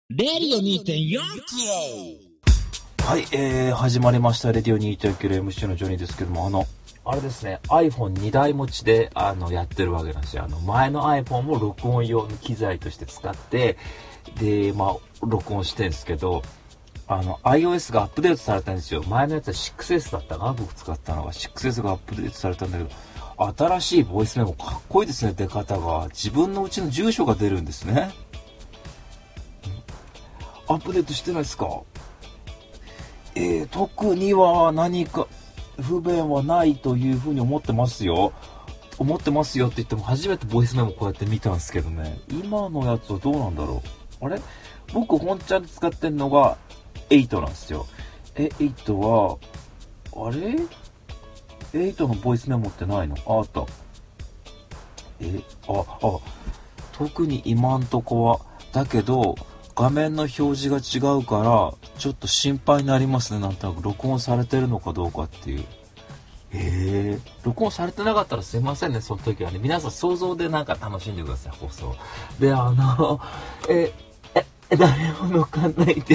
レディオ 2.4 はい、始まりましたレディオ 2.4 MC のジョニーですけども、あれですね、iPhone2 台持ちでやってるわけなんですよ。前の iPhone も録音用の機材として使ってで、録音してるんですけど、iOS がアップデートされたんですよ。前のやつは 6S だったかな、僕使ったのが 6S がアップデートされたんだけど、新しいボイスメモかっこいいですね。出方が自分のうちの住所が出るんですね。アップデートしてないですか？特には何か不便はないというふうに思ってますよって言っても、初めてボイスメモこうやって見たんですけどね、今のやつはどうなんだろう。あれ、僕本ちゃんで使ってんのが8なんですよ。8はあれ、8のボイスメモってないの？あった。特に今んとこはだけど、画面の表示が違うからちょっと心配になりますね。なんとなく録音されてるのかどうかっていう。録音されてなかったらすいませんね。その時はね、皆さん想像でなんか楽しんでください、放送で。誰も乗っかんないで、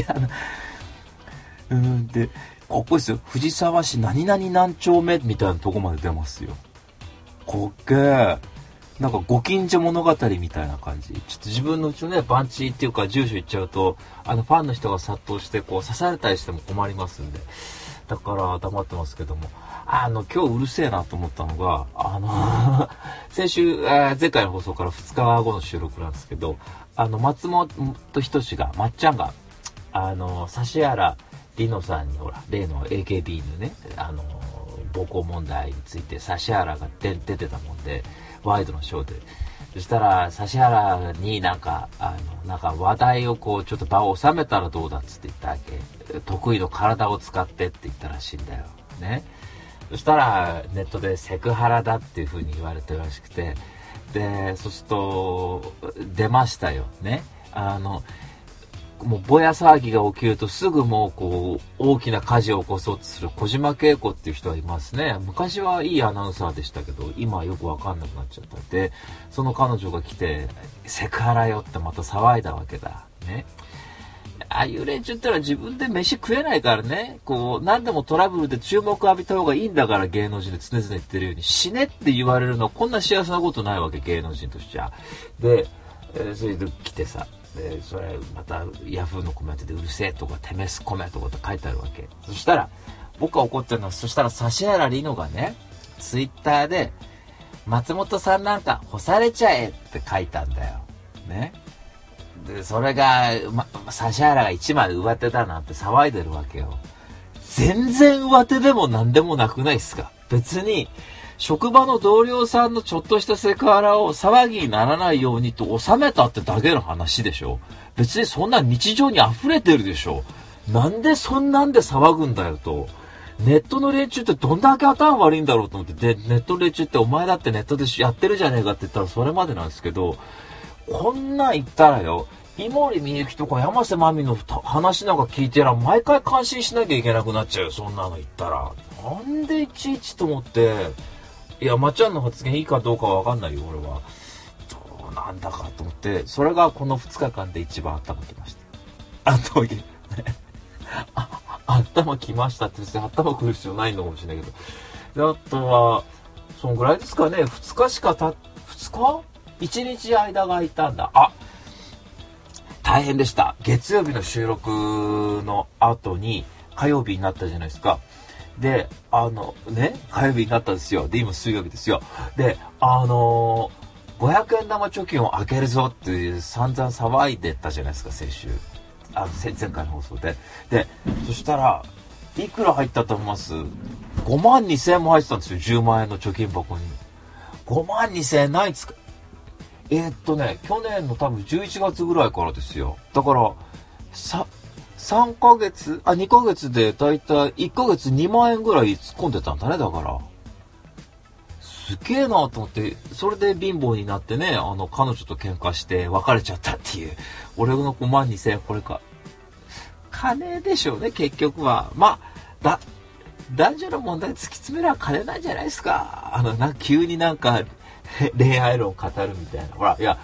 で、ここですよ、藤沢市何々何丁目みたいなとこまで出ますよ。こっけー、なんかご近所物語みたいな感じ。ちょっと自分のうちのね、番地っていうか住所言っちゃうと、ファンの人が殺到してこう刺されたりしても困りますんで、だから黙ってますけども、今日うるせえなと思ったのが、先週、前回の放送から2日後の収録なんですけど、松本人志が、まっちゃんが、指原莉乃さんに、ほら、例の AKB のね、暴行問題について指原が出てたもんで、ワイドのショーで、そしたら指原になんか話題をこうちょっと場を収めたらどうだっつって言ったわけ。得意の体を使ってって言ったらしいんだよね。そしたらネットでセクハラだっていう風に言われてるらしくて、でそうすると出ましたよね。もうぼや騒ぎが起きるとすぐもうこう大きな火事を起こそうとする小島慶子っていう人がいますね。昔はいいアナウンサーでしたけど、今はよくわかんなくなっちゃった。でその彼女が来てセクハラよってまた騒いだわけだね。ああいう連中ってのは自分で飯食えないからね、こう何でもトラブルで注目浴びた方がいいんだから。芸能人で常々言ってるように、死ねって言われるのはこんな幸せなことないわけ、芸能人としては。で、それで来てさ、でそれまたヤフーのコメントでうるせえとかテメスコメとかって書いてあるわけ。そしたら僕が怒ってるのは、そしたら指原莉乃がね、ツイッターで松本さんなんか干されちゃえって書いたんだよね。でそれが、指原が一枚上手だなんて騒いでるわけよ。全然上手でも何でもなくないっすか。別に職場の同僚さんのちょっとしたセクハラを騒ぎにならないようにと収めたってだけの話でしょ。別にそんな日常に溢れてるでしょ。なんでそんなんで騒ぐんだよと。ネットの連中ってどんだけ頭悪いんだろうと思って。でネットの連中って、お前だってネットでやってるじゃねえかって言ったらそれまでなんですけど、こんなん言ったらよ、井森美幸とか山瀬まみの話なんか聞いてら毎回感心しなきゃいけなくなっちゃうよ、そんなの言ったら。なんでいちいちと思って。いや、まっちゃんの発言いいかどうかは分かんないよ、俺は。どうなんだかと思って、それがこの2日間で一番頭きました。頭きましたって、別に頭くる必要ないのかもしれないけど。で、あとは、そのぐらいですかね。2日しか2日 ?1 日間が空いたんだ。大変でした。月曜日の収録の後に火曜日になったじゃないですか。で、火曜日になったんですよ。で、今水曜日ですよ。で、500円玉貯金を開けるぞっていう散々騒いでたじゃないですか、先週。前回の放送で。で、そしたら、いくら入ったと思います？ 52,000 円も入ってたんですよ、10万円の貯金箱に。52,000 円ないですか？去年の多分11月ぐらいからですよ。だから、3ヶ月、2ヶ月でだいたい1ヶ月2万円ぐらい突っ込んでたんだね。だから、すげえなと思って、それで貧乏になってね、彼女と喧嘩して別れちゃったっていう。俺の52,000円、これか。金でしょうね、結局は。男女の問題突き詰めれば金なんじゃないですか。急になんか、恋愛論語るみたいな。ほら、いや、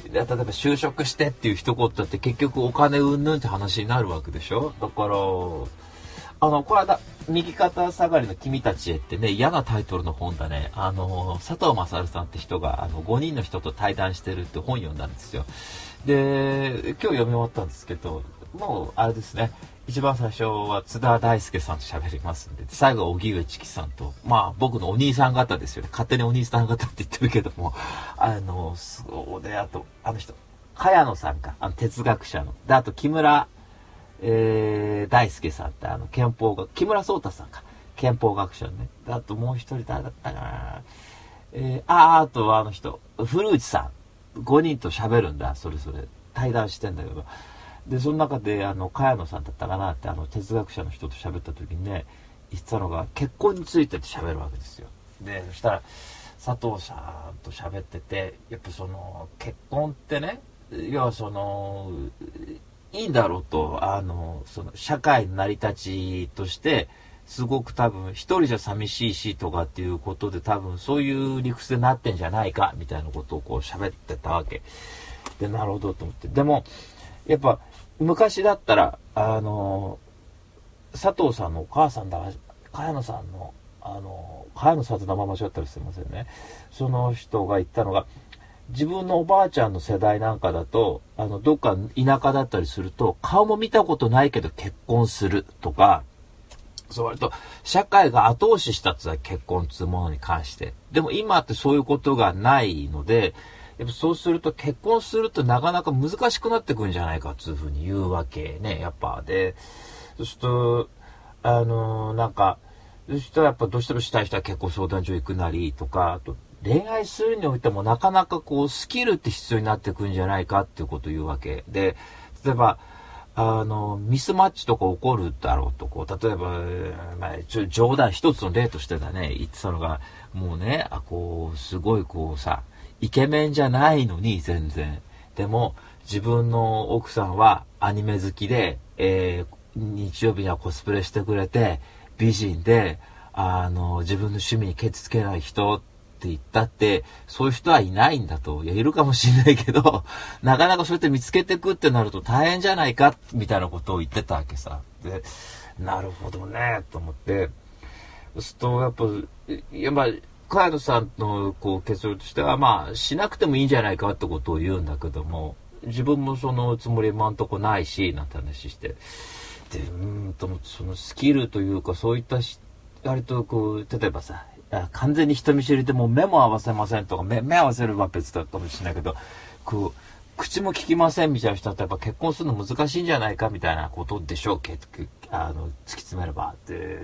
例えば就職してっていう一言って結局お金うんぬんって話になるわけでしょ。だからこの間右肩下がりの君たちへってね、嫌なタイトルの本だね。佐藤勝さんって人が5人の人と対談してるって本読んだんですよ。で今日読み終わったんですけど、もうあれですね、一番最初は津田大介さんと喋りますんで、最後は荻上チキさんと、まあ僕のお兄さん方ですよね。勝手にお兄さん方って言ってるけども、そうで、あと人茅野さんか、哲学者ので、あと木村大輔さんって憲法学、木村壮太さんか、憲法学者のね。あともう一人誰だったかな、あと人古内さん、5人と喋るんだ、それぞれ対談してんだけど、でその中で茅野さんだったかなって、哲学者の人と喋った時にね、言ってたのが結婚についてって喋るわけですよ。でそしたら佐藤さんと喋ってて、やっぱその結婚ってね、要はそのいいんだろうと、その社会の成り立ちとしてすごく多分一人じゃ寂しいしとかっていうことで、多分そういう理屈になってんじゃないかみたいなことをこう喋ってたわけで、なるほどと思って。でもやっぱ昔だったら佐藤さんのお母さんだ、茅野さんの茅野さんと名前間違ったらすいませんね、その人が言ったのが、自分のおばあちゃんの世代なんかだとどっか田舎だったりすると、顔も見たことないけど結婚するとか、そう割と社会が後押ししたっては結婚っていうものに関して。でも今ってそういうことがないので、やっぱそうすると結婚するとなかなか難しくなってくるんじゃないかっていうふうに言うわけね、やっぱ。でそうするとなんかそしたらやっぱどうしてもしたい人は結婚相談所行くなりとか、あと恋愛するにおいてもなかなかこうスキルって必要になってくるんじゃないかっていうことを言うわけで、例えばミスマッチとか起こるだろうと、こう例えば、冗談一つの例としてだね、言ってたのが、もうね、こうすごいこうさ、イケメンじゃないのに全然、でも自分の奥さんはアニメ好きで、日曜日にはコスプレしてくれて美人で、自分の趣味にケチつけない人って言ったって、そういう人はいないんだと。いや、いるかもしれないけど、なかなかそうやって見つけていくってなると大変じゃないかみたいなことを言ってたわけさ。で、なるほどねと思って、そうするとやっぱ茅野さんのこう結論としては、まあしなくてもいいんじゃないかってことを言うんだけども、自分もそのつもり今んとこないしなんて話して、でと思って、そのスキルというか、そういった割とこう例えばさ、完全に人見知りでもう目も合わせませんとか、目合わせれば別だかもしれないけど、こう口も聞きませんみたいな人だと、やっぱ結婚するの難しいんじゃないかみたいなことでしょうけ、突き詰めればって、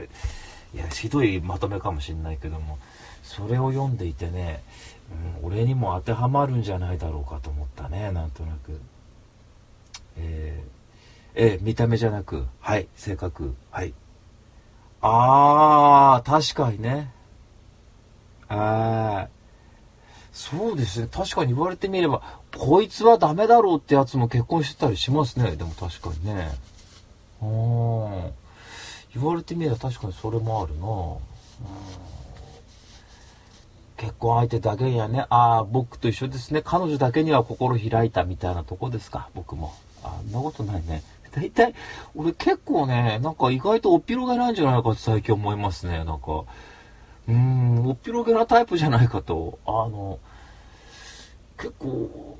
いやひどいまとめかもしれないけども、それを読んでいてね、俺にも当てはまるんじゃないだろうかと思ったね、なんとなく。見た目じゃなく、はい、性格、はい。確かにね。そうですね。確かに言われてみれば、こいつはダメだろうってやつも結婚してたりしますね。でも確かにね。言われてみれば確かにそれもあるな。結婚相手だけにはね、僕と一緒ですね。彼女だけには心開いたみたいなとこですか、僕も。そんなことないね。大体、俺結構ね、なんか意外とおっぴろげなんじゃないかって最近思いますね。なんか、おっぴろげなタイプじゃないかと。結構、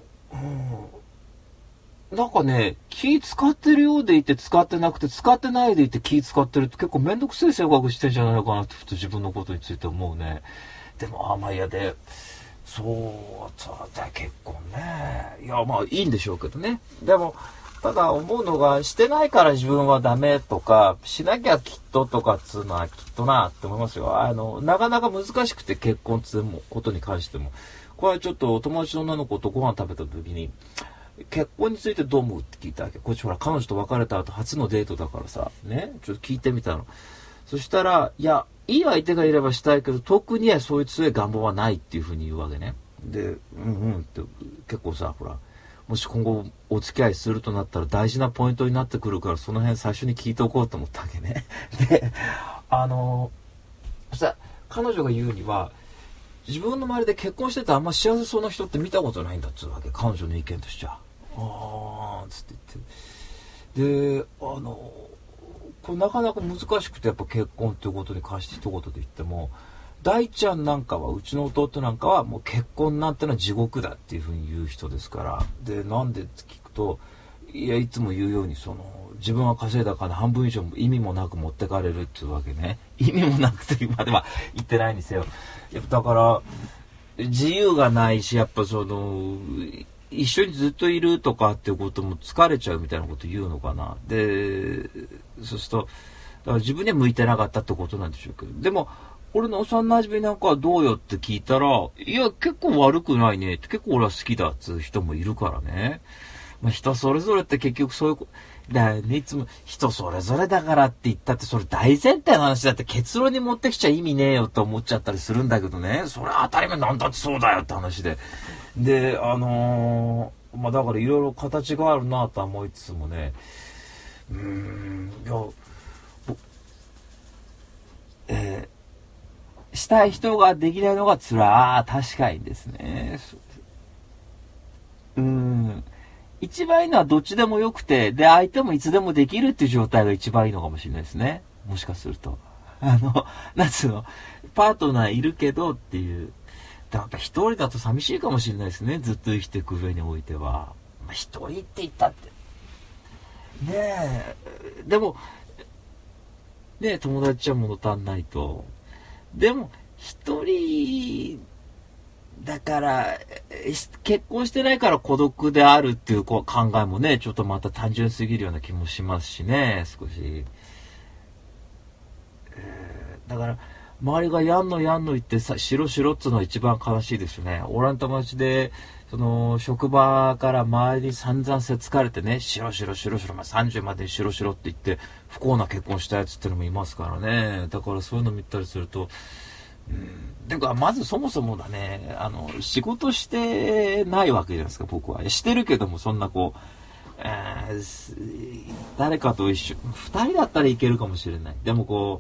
なんかね、気使ってるようでいて使ってなくて、使ってないでいて気使ってるって結構めんどくせえ性格してんじゃないかなってふと自分のことについて思うね。でもまあ嫌で、そうだ結婚ね。いやまあいいんでしょうけどね。でもただ思うのが、してないから自分はダメとか、しなきゃきっととかっつうのはきっとなって思いますよ。なかなか難しくて、結婚っつうことに関しても。これはちょっとお友達の女の子とご飯食べた時に、結婚についてどう思うって聞いたわけ。こっちほら彼女と別れた後初のデートだからさ、ね、ちょっと聞いてみたの。そしたら、いや、いい相手がいればしたいけど、特にはそういう強い願望はないっていうふうに言うわけね。で、って結構さ、ほら、もし今後お付き合いするとなったら大事なポイントになってくるから、その辺最初に聞いておこうと思ったわけね。で、そしたら彼女が言うには、 自分の周りで結婚しててあんま幸せそうな人って見たことないんだっつうわけ、彼女の意見としては。あーつって言ってでこれなかなか難しくて、やっぱ結婚っていうことに関して一言で言っても、大ちゃんなんかは、うちの弟なんかはもう結婚なんてのは地獄だっていうふうに言う人ですから。で、なんでって聞くと、いや、いつも言うように、自分は稼いだ金半分以上も意味もなく持ってかれるっていうわけね。意味もなくというまでは言ってないにせよ。やっぱだから、自由がないし、やっぱ一緒にずっといるとかっていうことも疲れちゃうみたいなこと言うのかな。で、そうすると、だから自分には向いてなかったってことなんでしょうけど。でも、俺の幼馴染なんかはどうよって聞いたら、いや、結構悪くないねって、結構俺は好きだっていう人もいるからね。まあ、人それぞれって結局そういうだよね、いつも人それぞれだからって言ったって、それ大前提の話だって結論に持ってきちゃ意味ねえよって思っちゃったりするんだけどね。それは当たり前なんだってそうだよって話で。で、まあ、だからいろいろ形があるなと思いつつもね、いや、したい人ができないのが確かにですね。一番いいのはどっちでもよくて、で、相手もいつでもできるっていう状態が一番いいのかもしれないですね。もしかすると。なんつうの、パートナーいるけどっていう。やっぱ一人だと寂しいかもしれないですね。ずっと生きていく上においては。まあ、一人って言ったって。ねえ。でも、ねえ、友達は物足んないと。でも、一人だから、結婚してないから孤独であるっていう考えもね、ちょっとまた単純すぎるような気もしますしね、少し。だから、周りがやんの言ってさ、しろっつうのは一番悲しいですよね。俺の友達で、職場から周りに散々せつかれてね、しろ、まあ、30までにしろって言って、不幸な結婚したやつってのもいますからね。だからそういうの見たりすると、てか、まずそもそもだね、仕事してないわけじゃないですか、僕は。してるけども、そんな誰かと一緒、二人だったらいけるかもしれない。でも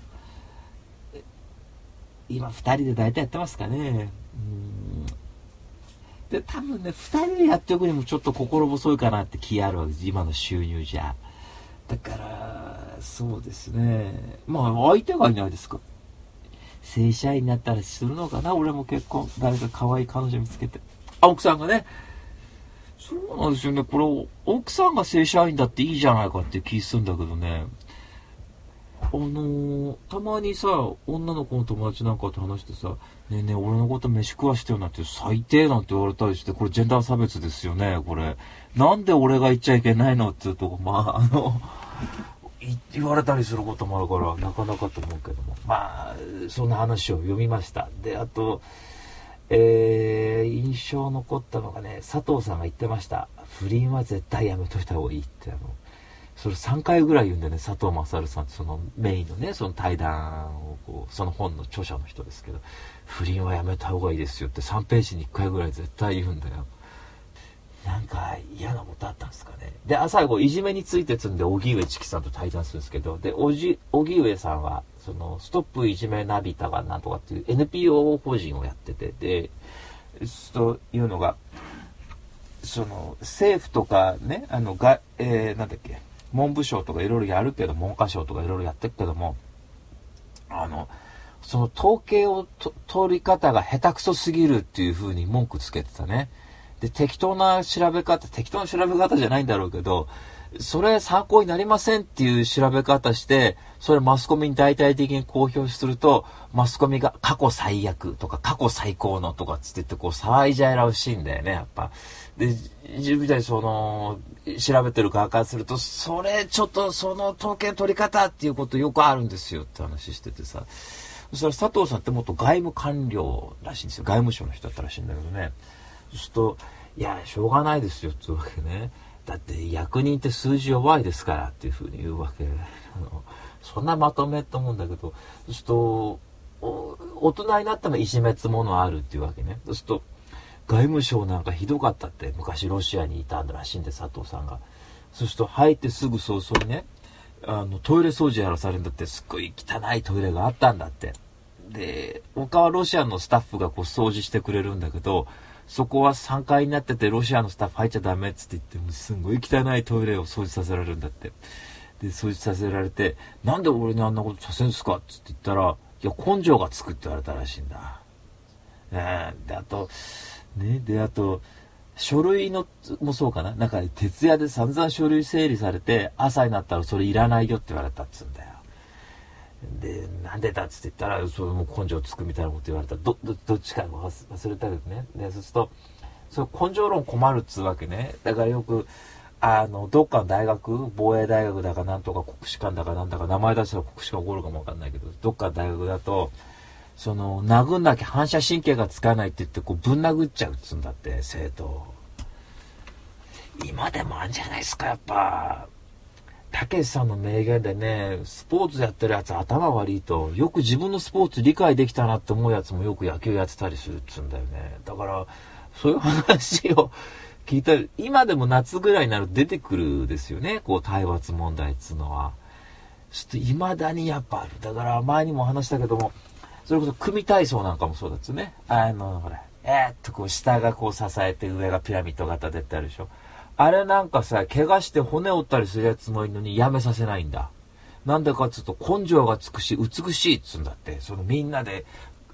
今二人で大体やってますかね。で、多分ね、二人でやっておくにもちょっと心細いかなって気あるわけです。今の収入じゃ。だから、そうですね。まあ、相手がいないですか。正社員になったらするのかな、俺も結婚。誰か可愛い彼女見つけて。奥さんがね。そうなんですよね。これ、奥さんが正社員だっていいじゃないかって気するんだけどね。たまにさ、女の子の友達なんかと話してさ、ねえねえ、俺のこと飯食わしてよなんて最低なんて言われたりして、これジェンダー差別ですよね、これ。なんで俺が言っちゃいけないのっていうとこ、まあ、言われたりすることもあるから、なかなかと思うけども。まあ、そんな話を読みました。で、あと、印象残ったのがね、佐藤さんが言ってました。不倫は絶対やめといた方がいいって、それ3回ぐらい言うんでね、佐藤勝さんってそのメインのね、その対談をその本の著者の人ですけど、不倫はやめた方がいいですよって3ページに1回ぐらい絶対言うんだよ。なんか嫌なことあったんですかね。で、最後、いじめについて積んで、荻上チキさんと対談するんですけど、で、荻上さんは、ストップいじめナビタがなんとかっていう NPO 法人をやってて、で、というのが、政府とかね、なんだっけ、文部省とかいろいろやるけど、文科省とかいろいろやってるけども、その統計を取り方が下手くそすぎるっていう風に文句つけてたね。で、適当な調べ方じゃないんだろうけど、それ参考になりませんっていう調べ方して、それマスコミに大々的に公表すると、マスコミが過去最悪とか過去最高のとかつって言って騒いじゃいらうしいんだよね、やっぱ。で、自分たち調べてる側からすると、それちょっとその統計取り方っていうことよくあるんですよって話しててさ。そしたら佐藤さんって元外務官僚らしいんですよ。外務省の人だったらしいんだけどね。そうすると、いや、しょうがないですよっていうわけね。だって役人って数字弱いですからっていうふうに言うわけ。そんなまとめと思うんだけど、そうすると、大人になってもいじめつものあるっていうわけね。そうすると、外務省なんかひどかったって昔ロシアにいたんだらしいんで、佐藤さんが。そうすると入ってすぐ早々にね、トイレ掃除やらされるんだって、すっごい汚いトイレがあったんだって。 で、他はロシアのスタッフがこう掃除してくれるんだけど、そこは3階になっててロシアのスタッフ入っちゃダメっつって言ってもすんごい汚いトイレを掃除させられるんだって。で、掃除させられて、なんで俺にあんなことさせんすかっつって言ったら、いや、根性がつくって言われたらしいんだ。で、あと、書類のもそうかな。なんか徹夜で散々書類整理されて、朝になったらそれいらないよって言われたっつうんだよ。で、なんでだっつって言ったら、それも根性つくみたいなこと言われた。どっちか忘れたけどね。で、そうすると、それ根性論困るっつうわけね。だからよく、どっかの大学、防衛大学だかなんとか国士舘だかなんだか、名前出したら国士舘起こるかもわかんないけど、どっかの大学だと、殴んなきゃ反射神経がつかないって言って、こう、ぶん殴っちゃうっつうんだって、生徒。今でもあんじゃないですか、やっぱ。たけしさんの名言でね、スポーツやってるやつ頭悪いと、よく自分のスポーツ理解できたなって思うやつもよく野球やってたりするっつうんだよね。だから、そういう話を聞いたり、今でも夏ぐらいになると出てくるですよね、こう、体罰問題っつうのは。ちょっと未だにやっぱある。だから前にも話したけども、それこそ組体操なんかもそうだっつね。ほら、こう下がこう支えて上がピラミッド型でってあるでしょ。あれなんかさ、怪我して骨折ったりするやつもいるのにやめさせないんだ。なんでかっつうと根性がつくし美しいっつうんだって。みんなで、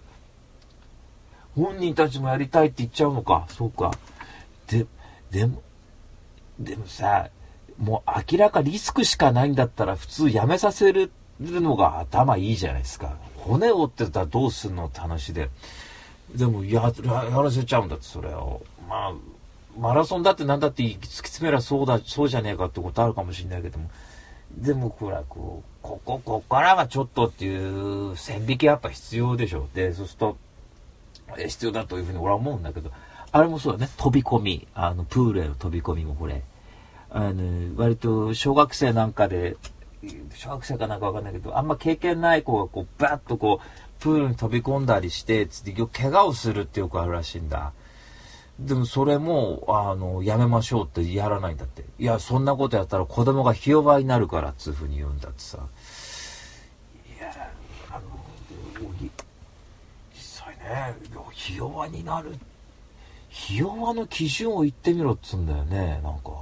本人たちもやりたいって言っちゃうのか。そうか。でもさ、もう明らかリスクしかないんだったら普通やめさせるのが頭いいじゃないですか。骨折ってたらどうすんのって話で。でもやらせちゃうんだって、それを。まあ、マラソンだってなんだって突き詰めりゃそうじゃねえかってことあるかもしれないけども。でもほら、こっからがちょっとっていう線引きやっぱ必要でしょ。で、そうすると、必要だというふうに俺は思うんだけど、あれもそうだね、飛び込み。プールへの飛び込みもこれ。割と小学生なんかで、小学生かなんかわかんないけど、あんま経験ない子がこう、バッとこう、プールに飛び込んだりして、つって、怪我をするってよくあるらしいんだ。でもそれも、やめましょうってやらないんだって。いや、そんなことやったら子供がひ弱になるから、つうふうに言うんだってさ。いや、実際ね、ひ弱になる。ひ弱の基準を言ってみろっつうんだよね、なんか。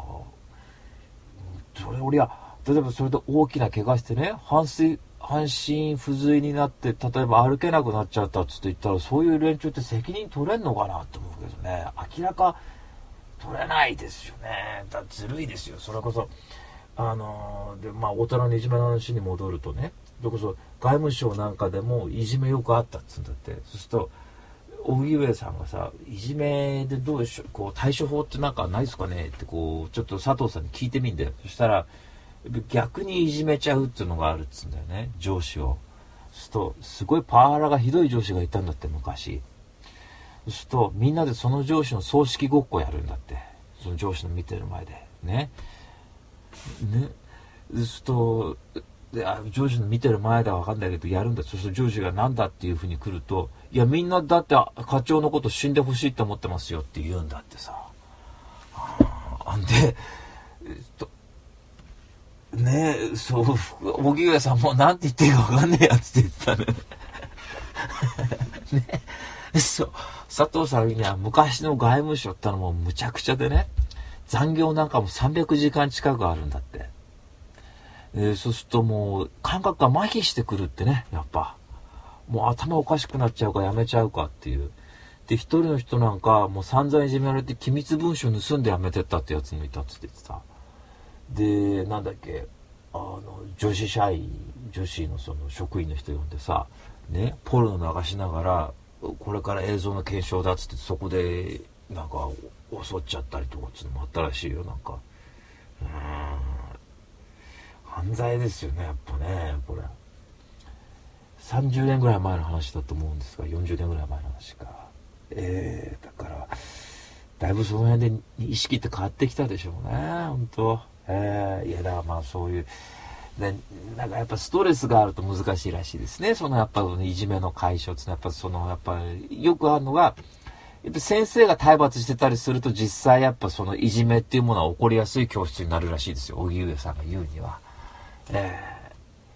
例えばそれで大きな怪我してね、半身不随になって、例えば歩けなくなっちゃったっつって言ったら、そういう連中って責任取れんのかなって思うけどね、明らか取れないですよね。ずるいですよ。それこそ、で、まあ、大人のいじめの話に戻るとね、それこそ外務省なんかでもいじめよくあったっつうんだって。そうすると、荻上さんがさ、いじめでどうでしょう、こう、対処法ってなんかないですかねってこう、ちょっと佐藤さんに聞いてみんだよ。そしたら、逆にいじめちゃうっていうのがあるっつうんだよね、上司を。そうすると、すごいパワハラがひどい上司がいたんだって、昔。そうすると、みんなでその上司の葬式ごっこやるんだって。その上司の見てる前で。ね。そうすると、上司の見てる前では分かんないけど、やるんだ。そうすると上司がなんだっていうふうに来ると、いや、みんなだって課長のこと死んでほしいと思ってますよって言うんだってさ。で、ねえ、そう、荻上さんもなんて言っていいか分かんねえやつって言ってたね。ね、そう、佐藤さんには昔の外務省ってのもむちゃくちゃでね、残業なんかも300時間近くあるんだって。そうするともう感覚が麻痺してくるってね、やっぱ。もう頭おかしくなっちゃうかやめちゃうかっていう。で、一人の人なんかもう散々いじめられて機密文書盗んでやめてったってやつもいたって言ってた。で、なんだっけ、女子のその職員の人呼んでさ、ね、ポルノ流しながら、これから映像の検証だっつってそこで、なんか、襲っちゃったりとかっていうのもあったらしいよ、なんか。犯罪ですよね、やっぱね、これ。30年ぐらい前の話だと思うんですが、40年ぐらい前の話か。だから、だいぶその辺で意識って変わってきたでしょうね、本当。いや、だからまあそういう、で、なんかやっぱストレスがあると難しいらしいですね。やっぱいじめの解消って、やっぱやっぱよくあるのが、やっぱ先生が体罰してたりすると実際やっぱいじめっていうものは起こりやすい教室になるらしいですよ。荻上さんが言うには。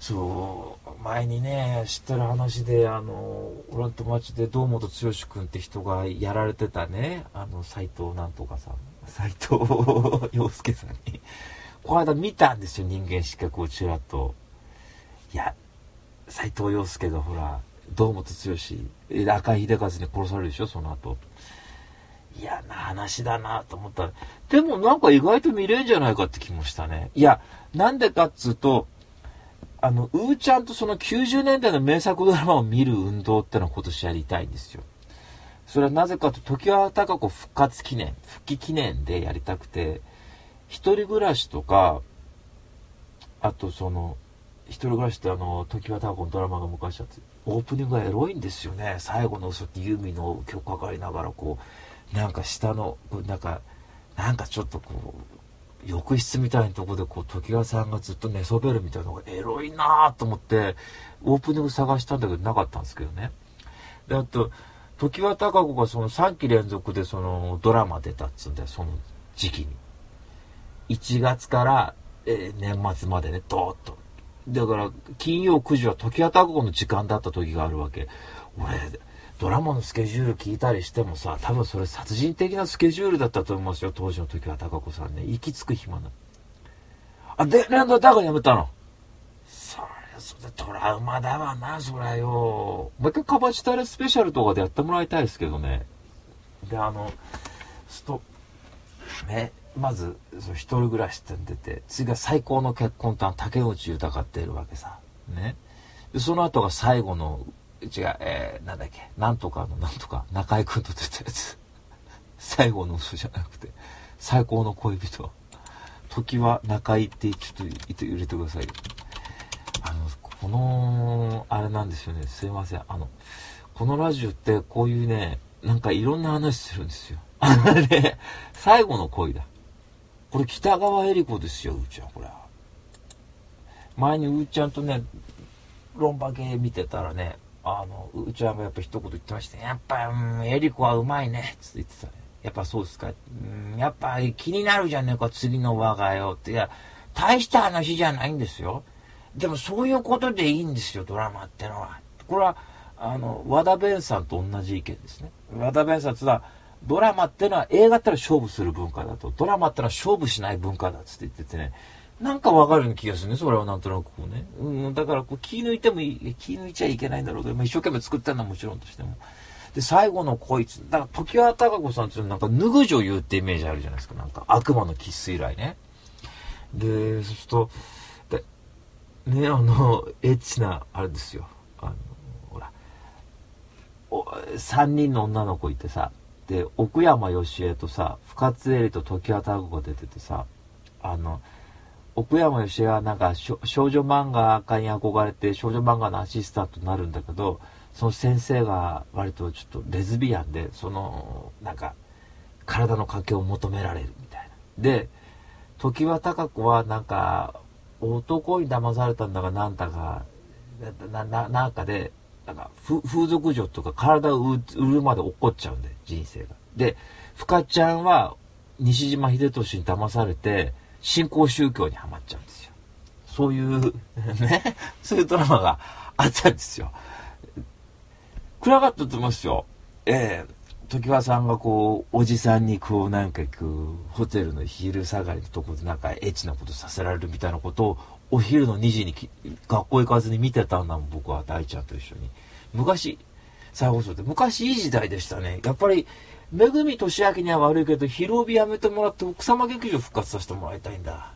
そう前にね知ってる話で俺の友達で堂本剛君って人がやられてたね斎藤なんとかさん斎藤洋介さんにこの間見たんですよ、人間失格をちらっと。いや斎藤洋介がほら堂本剛赤井秀和に殺されるでしょ、その後。嫌な話だなと思ったら、でもなんか意外と見れるんじゃないかって気もしたね。いやなんでかっつうとうーちゃんとその90年代の名作ドラマを見る運動ってのを今年やりたいんですよ。それはなぜかと、常盤貴子復帰記念でやりたくて、一人暮らしとか、あと一人暮らしって常盤貴子のドラマが昔あって、オープニングがエロいんですよね。最後の嘘ってユーミンの曲かかりながらなんか下の、なんかちょっと浴室みたいなところで常盤さんがずっと寝そべるみたいなのがエロいなと思ってオープニング探したんだけどなかったんですけどね。であと常盤貴子が3期連続でドラマ出たっつうんだよ、その時期に1月から、年末までねドーッと。だから金曜9時は常盤貴子の時間だった時があるわけ。俺ドラマのスケジュール聞いたりしてもさ、多分それ殺人的なスケジュールだったと思いますよ、当時の常盤貴子さんね。息つく暇ない。で連ドラだからやめたの。それトラウマだわな、そりゃよ。もう一回カバチタレスペシャルとかでやってもらいたいですけどね。でまず一人暮らしって出て、次が最高の結婚と竹内豊っているわけさね。でその後が最後のなんだっけ、なんとか中居君と出たやつ最後の嘘じゃなくて最高の恋人時は中居ってちょっと入れてくださいよ。あれなんですよね、すいません。このラジオってこういうね、なんかいろんな話するんですよで最後の恋だ、これ北川恵理子ですよ、うーちゃん。これ前にうーちゃんとね論破系見てたらね、うーちゃんがやっぱ一言言ってましたね。やっぱ、恵理子はうまいねって言ってたね。やっぱそうですか。やっぱ気になるじゃねえか、次の我がよって。いや、大した話じゃないんですよ。でもそういうことでいいんですよ、ドラマってのは。これは、和田弁さんと同じ意見ですね。和田弁さんってのは、ドラマってのは映画ってのは勝負する文化だと、ドラマってのは勝負しない文化だって言っててね、なんかわかるような気がするね、それはなんとなくね。だから気抜いてもいい、気抜いちゃいけないんだろうけど、一生懸命作ってるのはもちろんとしても。で、最後のこいつ、だから常盤貴子さんってなんか脱ぐ女優ってイメージあるじゃないですか。なんか悪魔のキス以来ね。で、そうすると、ね、エッチな、あれですよ。ほら、3人の女の子いてさ、で、奥山義恵とさ、深津絵里と常盤貴子が出ててさ、奥山義恵はなんか少女漫画家に憧れて少女漫画のアシスタントになるんだけど、その先生が割とちょっとレズビアンで、なんか体の賭けを求められるみたいな。で、常盤貴子はなんか男に騙されたんだかなんだかなんかで、なんか風俗嬢とか体を売るまで怒っちゃうんで、人生が。で、深ちゃんは西島秀俊に騙されて新興宗教にはまっちゃうんですよ。そういうね、そういうドラマがあったんですよ。暗かったと思いますよ。常盤さんがおじさんになんかホテルの昼下がりのとこでなんかエッチなことさせられるみたいなことをお昼の2時に学校行かずに見てたんだもん、僕は大ちゃんと一緒に。昔、再放送で。昔いい時代でしたね。やっぱり、めぐみとしあきには悪いけど、昼帯やめてもらって奥様劇場復活させてもらいたいんだ。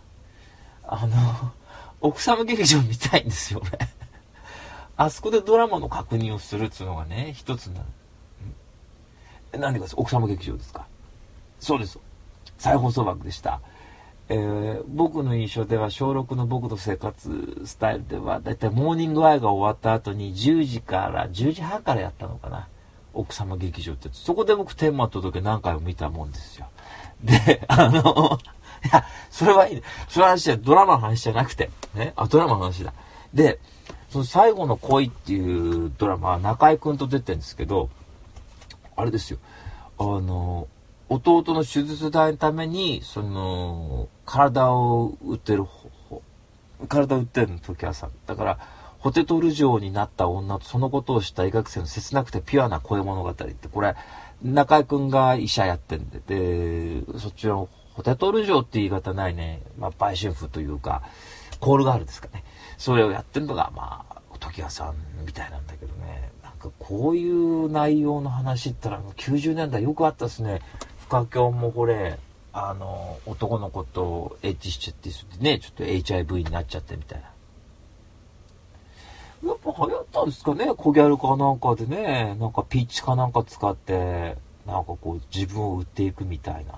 奥様劇場見たいんですよね。あそこでドラマの確認をするっていうのがね、一つになる。何でか奥様劇場ですか。そうです。再放送枠でした。僕の印象では小6の僕の生活スタイルではだいたいモーニングアイが終わった後に10時半からやったのかな、奥様劇場って。そこで僕天満届何回も見たもんですよ。でいやそれはいいね、その話はドラマの話じゃなくてね、ドラマの話だ。でその最後の恋っていうドラマは中居君と出てるんですけど、あれですよ、弟の手術代のために体を売ってる体売ってるの、時矢さん。だから、ホテトル城になった女とそのことを知った医学生の切なくてピュアな恋物語って、これ、中井くんが医者やってんで、で、そっちのホテトル城って言い方ないね、まあ、売春婦というか、コールガールですかね。それをやってるのが、まあ、時矢さんみたいなんだけどね。なんかこういう内容の話ったら、90年代よくあったですね。不可教もこれ、男の子とエッチしちゃってね、ちょっと HIV になっちゃってみたいな。やっぱ流行ったんですかね、コギャルかなんかでね、なんかピッチかなんか使って、なんかこう自分を売っていくみたいな。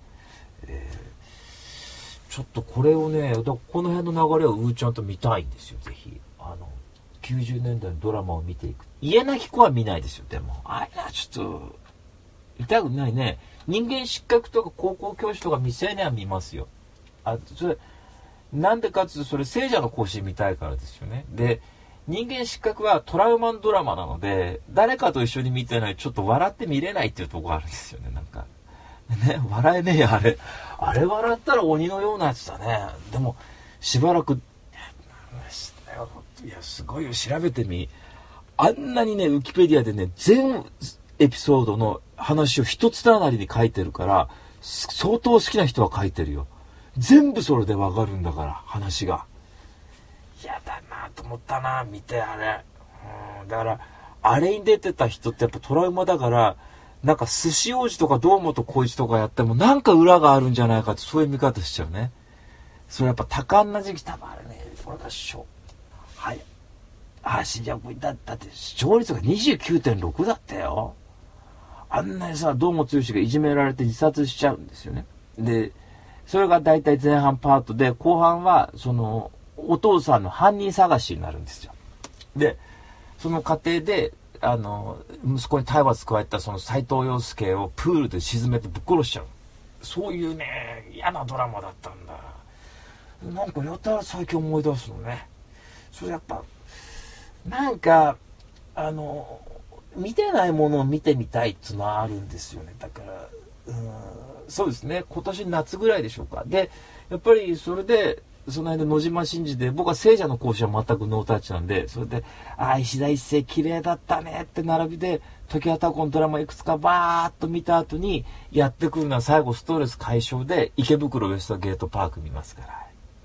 ちょっとこれをね、この辺の流れをうーちゃんと見たいんですよ、ぜひ。90年代のドラマを見ていく。家なき子は見ないですよ、でも。あれはちょっと、痛くないね。人間失格とか高校教師とか未成年は見ますよ。それ、なんでかっていうと、それ聖者の行進見たいからですよね。で、人間失格はトラウマンドラマなので、誰かと一緒に見てないとちょっと笑って見れないっていうところがあるんですよね、なんか。ね、笑えねえよ、あれ。あれ笑ったら鬼のようなやつだね。でも、しばらく、いや、すごいよ、調べてみ。あんなにね、ウィキペディアでね、全エピソードの話を一つながりに書いてるから、相当好きな人は書いてるよ。全部それでわかるんだから、話が。嫌だなと思ったな、見てあれ。だから、あれに出てた人ってやっぱトラウマだから、なんか寿司王子とか堂本光一とかやってもなんか裏があるんじゃないかって、そういう見方しちゃうね。それやっぱ多感な時期、多分あれね、これがはい。死んじゃう。だって視聴率が 29.6 だったよ。あんなにさ、堂本剛がいじめられて自殺しちゃうんですよね。で、それが大体前半パートで、後半は、お父さんの犯人探しになるんですよ。で、その過程で、息子に体罰加えたその斎藤洋介をプールで沈めてぶっ殺しちゃう。そういうね、嫌なドラマだったんだ。なんかやたら最近思い出すのね。それやっぱ、なんか、見てないものを見てみたいっていうのはあるんですよね。だから、そうですね、今年夏ぐらいでしょうか。で、やっぱりそれで、その間野島真司で、僕は聖者の講師は全くノータッチなんで、それで、石田一世綺麗だったねって並びで、時はたこのドラマいくつかバーっと見た後に、やってくるのは最後ストレス解消で、池袋ウエストゲートパーク見ますから。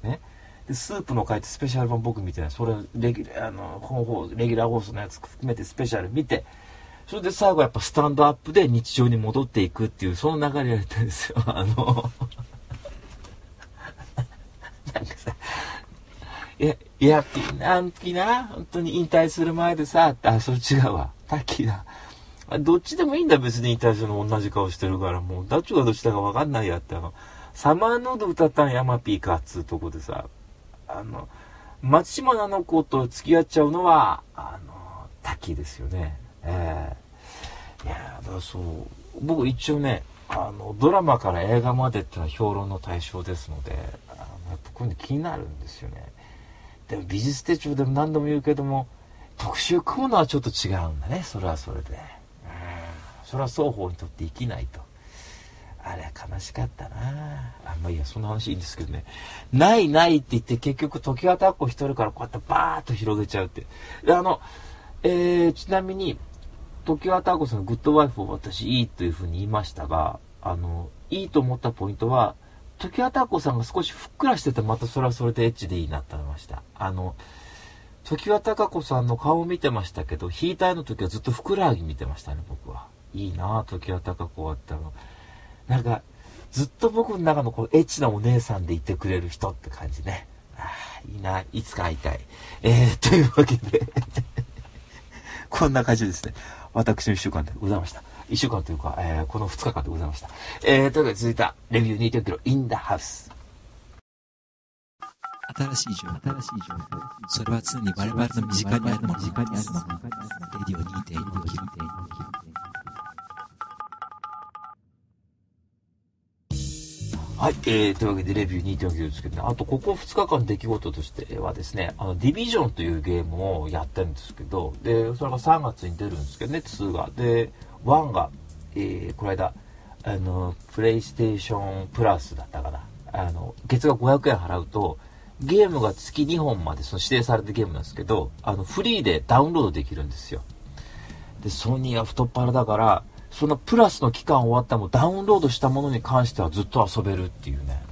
ね。でスープの回ってスペシャル版僕見てない。それレギュラー放送のやつ含めてスペシャル見て、それで最後やっぱスタンドアップで日常に戻っていくっていう、その流れやりたいんですよ。なんかさ、なんきな、本当に引退する前でさ、それ違うわ。タッキーだ。どっちでもいいんだ、別に引退するの同じ顔してるから、もう、どっちがどっちだかわかんないやって、サマーノード歌ったのヤマピーかっつうとこでさ、松島菜々子と付き合っちゃうのは、滝ですよね。いや、だからそう、僕一応ね、ドラマから映画までってのは評論の対象ですので、やっぱこういうの気になるんですよね。でも美術手帳でも何度も言うけども、特集組むのはちょっと違うんだね、それはそれで。それは双方にとって生きないと。あれ悲しかったな。まあいいや、そんな話いいんですけどね。ないないって言って結局時はたっこ一人からこうやってバーッと広げちゃうって。でちなみに、時はたっこさんのグッドワイフを私いいというふうに言いましたが、いいと思ったポイントは、時はたっこさんが少しふっくらしててまたそれはそれでエッチでいいなって思いました。時はたか子さんの顔を見てましたけど、引いたいの時はずっとふくらはぎ見てましたね、僕は。いいなぁ、時はたか子はってなんか、ずっと僕の中のこうエッチなお姉さんでいてくれる人って感じね。いいな、いつか会いたい。というわけでこんな感じですね。私の1週間でございました。1週間というか、この2日間でございました。というわけで続いたレビュー 2.0 キロ in the house。 新しい情報。それは常に我々の身近にあるもの。レディオ 2.0 キロ。 はい、というわけでレビュー 2.0 ですけどね、あとここ2日間出来事としてはですね、ディビジョンというゲームをやってるんですけど、で、それが3月に出るんですけどね、2が。で、1が、この間、プレイステーションプラスだったかな。月額500円払うと、 ゲームが月2本までその指定されたゲームなんですけど、フリーでダウンロードできるんですよ。で、ソニーは太っ腹だから、そのプラスの期間終わったもダウンロードしたものに関してはずっと遊べるっていうね。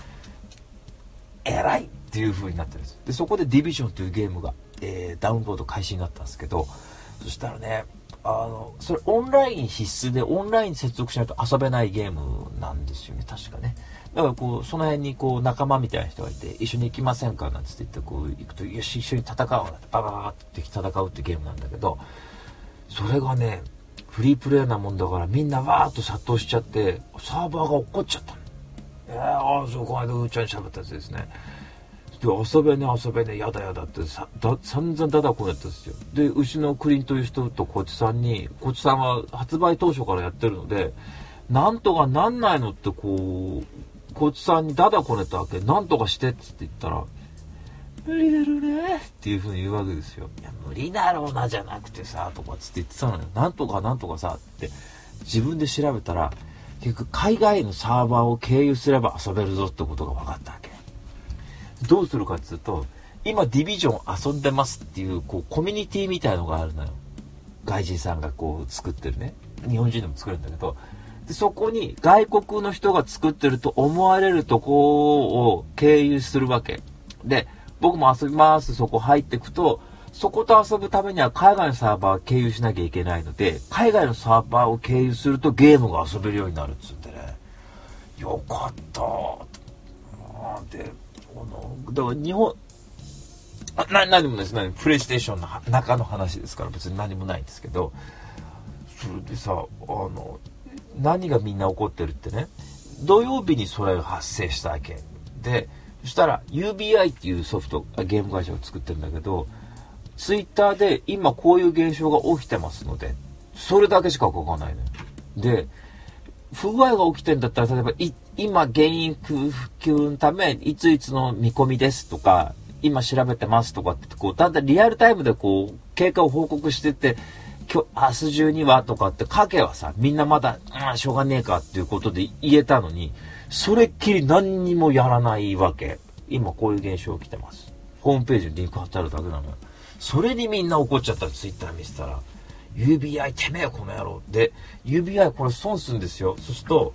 偉いっていう風になってるんです。で、そこでディビジョンというゲームが、ダウンロード開始になったんですけど、そしたらね、それオンライン必須でオンライン接続しないと遊べないゲームなんですよね、確かね。だからこう、その辺にこう、仲間みたいな人がいて、一緒に行きませんかなんて言ってこう、行くと、よし、一緒に戦おうなんて、ババババって戦うってゲームなんだけど、それがね、フリープレイなもんだからみんなわーっと殺到しちゃって、サーバーが落っこっちゃったの。そう、この間うーちゃんに喋ったやつですね。で、遊べね、やだって散々ダダこねったんですよ。で、牛のクリンという人とこちさんに、こちさんは発売当初からやってるので、なんとかなんないのってこう、こちさんにダダこねたわけ。なんとかしてって言ったら、無理だろうなっていう風に言うわけですよ。いや、無理だろうなじゃなくてさ、とかつって言ってたのよ。なんとかさって自分で調べたら、結局海外のサーバーを経由すれば遊べるぞってことが分かったわけ。どうするかっていうと、今ディビジョン遊んでますっていう、こうコミュニティみたいのがあるのよ。外人さんがこう作ってるね。日本人でも作るんだけど、でそこに外国の人が作ってると思われるとこを経由するわけ。で、僕も遊びますそこ入っていくと、そこと遊ぶためには海外のサーバーを経由しなきゃいけないので、海外のサーバーを経由するとゲームが遊べるようになるっつってね。よかったで、だから日本、何もですね、プレイステーションの中の話ですから別に何もないんですけど、それでさ、何がみんな怒ってるってね、土曜日にそれが発生したわけで、そしたら UBI っていうソフト、ゲーム会社を作ってるんだけど、ツイッターで今こういう現象が起きてますので、それだけしか書かないのよ。で、不具合が起きてんだったら、例えば今原因復旧のためいついつの見込みですとか、今調べてますとかってこうだんだんリアルタイムでこう経過を報告してって明日中にはとかって書けばさ、みんなまだしょうがねえかっていうことで言えたのに、それっきり何にもやらないわけ。今こういう現象起きてます。ホームページにリンク貼ってあるだけなのよ。それにみんな怒っちゃったらツイッター見せたら、UBI てめえこの野郎で UBI これ損するんですよ。そうすると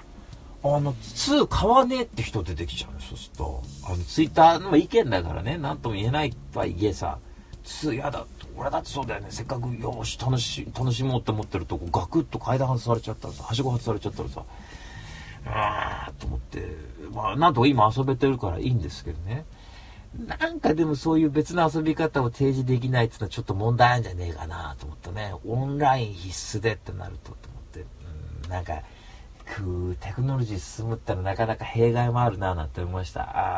2買わねえって人出てきちゃうの。そうするとツイッターの意見だからね、なんとも言えないとはいえさ、2やだ、俺だってそうだよね、せっかくよし楽しもうって思ってるとこガクッと階段外されちゃったらさ、はしご外されちゃったらさ、と思って、まあなんとか今遊べてるからいいんですけどね。なんかでもそういう別の遊び方を提示できないっていうのはちょっと問題あるんじゃねえかなと思ったね。オンライン必須でってなると思って、なんかテクノロジー進むってのはなかなか弊害もあるななんて思いました。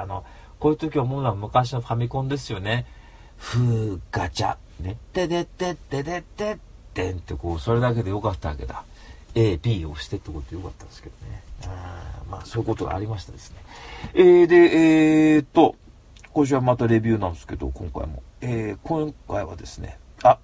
こういう時思うのは昔のファミコンですよね。ガチャね、てでってってでってってんってこうそれだけでよかったわけだ。A、B を押してってことでよかったんですけどね。まあそういうことがありましたですね。で今週はまたレビューなんですけど、今回も。今回はですね、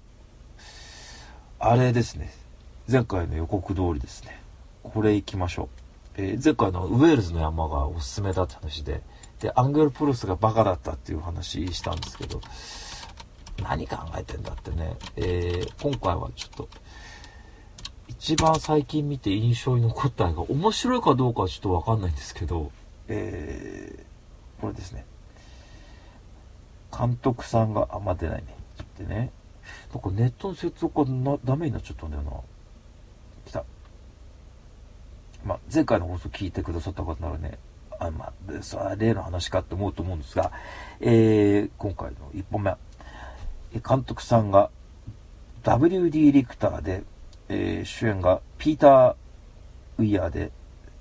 あれですね。前回の予告通りですね。これ行きましょう。前回のウェールズの山がおすすめだって話で、アンゲルプロスがバカだったっていう話したんですけど、何考えてんだってね。今回はちょっと、一番最近見て印象に残ったのが、面白いかどうかはちょっとわかんないんですけど、これですね。監督さんが、出ないね。ちょっとね。なんかネットの接続がダメになっちゃったんだよな。来た。前回の放送聞いてくださった方ならね、それは例の話かって思うと思うんですが、今回の1本目。監督さんが WD リクターで、主演がピーター・ウィアーで、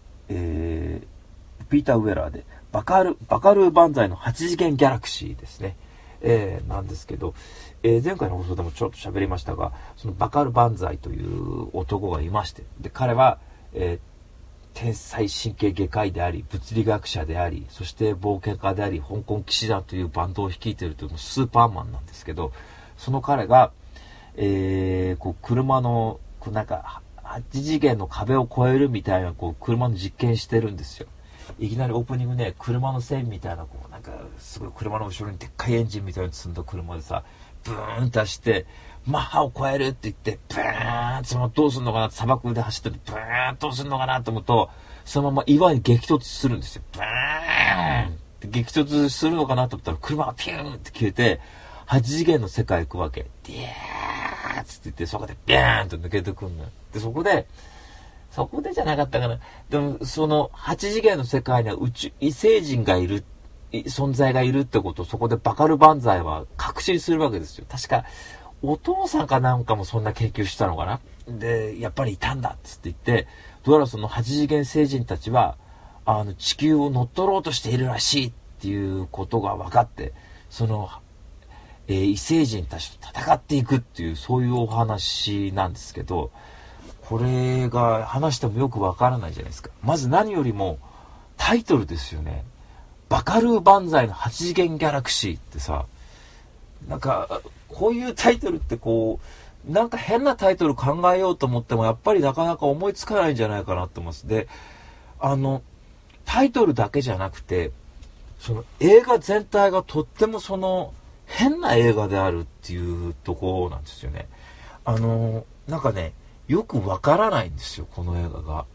ピーター・ウェラーで、バカルー万歳の8次元ギャラクシーですね。なんですけど、前回の放送でもちょっと喋りましたが、そのバカル万歳という男がいまして、で彼は、天才神経外科医であり、物理学者であり、そして冒険家であり、香港騎士団というバンドを率いているというスーパーマンなんですけど、その彼が、車のなんか8次元の壁を越えるみたいな車の実験してるんですよ。 いきなりオープニングね、車の線みたいな、こう、なんか、すごい車の後ろにでっかいエンジンみたいに積んだ車でさ、ブーンって走って、マッハを超えるって言って、ブーンってそのどうすんのかなって砂漠で走ってて、ブーンどうすんのかなと思うと、そのまま岩に激突するんですよ。ブーンって激突するのかなと思ったら、車がピューンって消えて、8次元の世界行くわけ。ディーッつって言って、そこでビャーンと抜けてくんのよ。で、そこでじゃなかったかな。でも、その8次元の世界には異星人がいる、存在がいるってことをそこでバカルバンザイは確信するわけですよ。確か、お父さんかなんかもそんな研究したのかな。で、やっぱりいたんだっつって言って、どうやらその8次元星人たちは、地球を乗っ取ろうとしているらしいっていうことが分かって、その、異星人たちと戦っていくっていう、そういうお話なんですけど、これが話してもよくわからないじゃないですか。まず何よりもタイトルですよね。バカルー万歳の8次元ギャラクシーってさ、なんかこういうタイトルってこう、なんか変なタイトル考えようと思ってもやっぱりなかなか思いつかないんじゃないかなと思います。で、タイトルだけじゃなくて、その映画全体がとってもその変な映画であるっていうところなんですよね。なんかね、よくわからないんですよ、この映画が。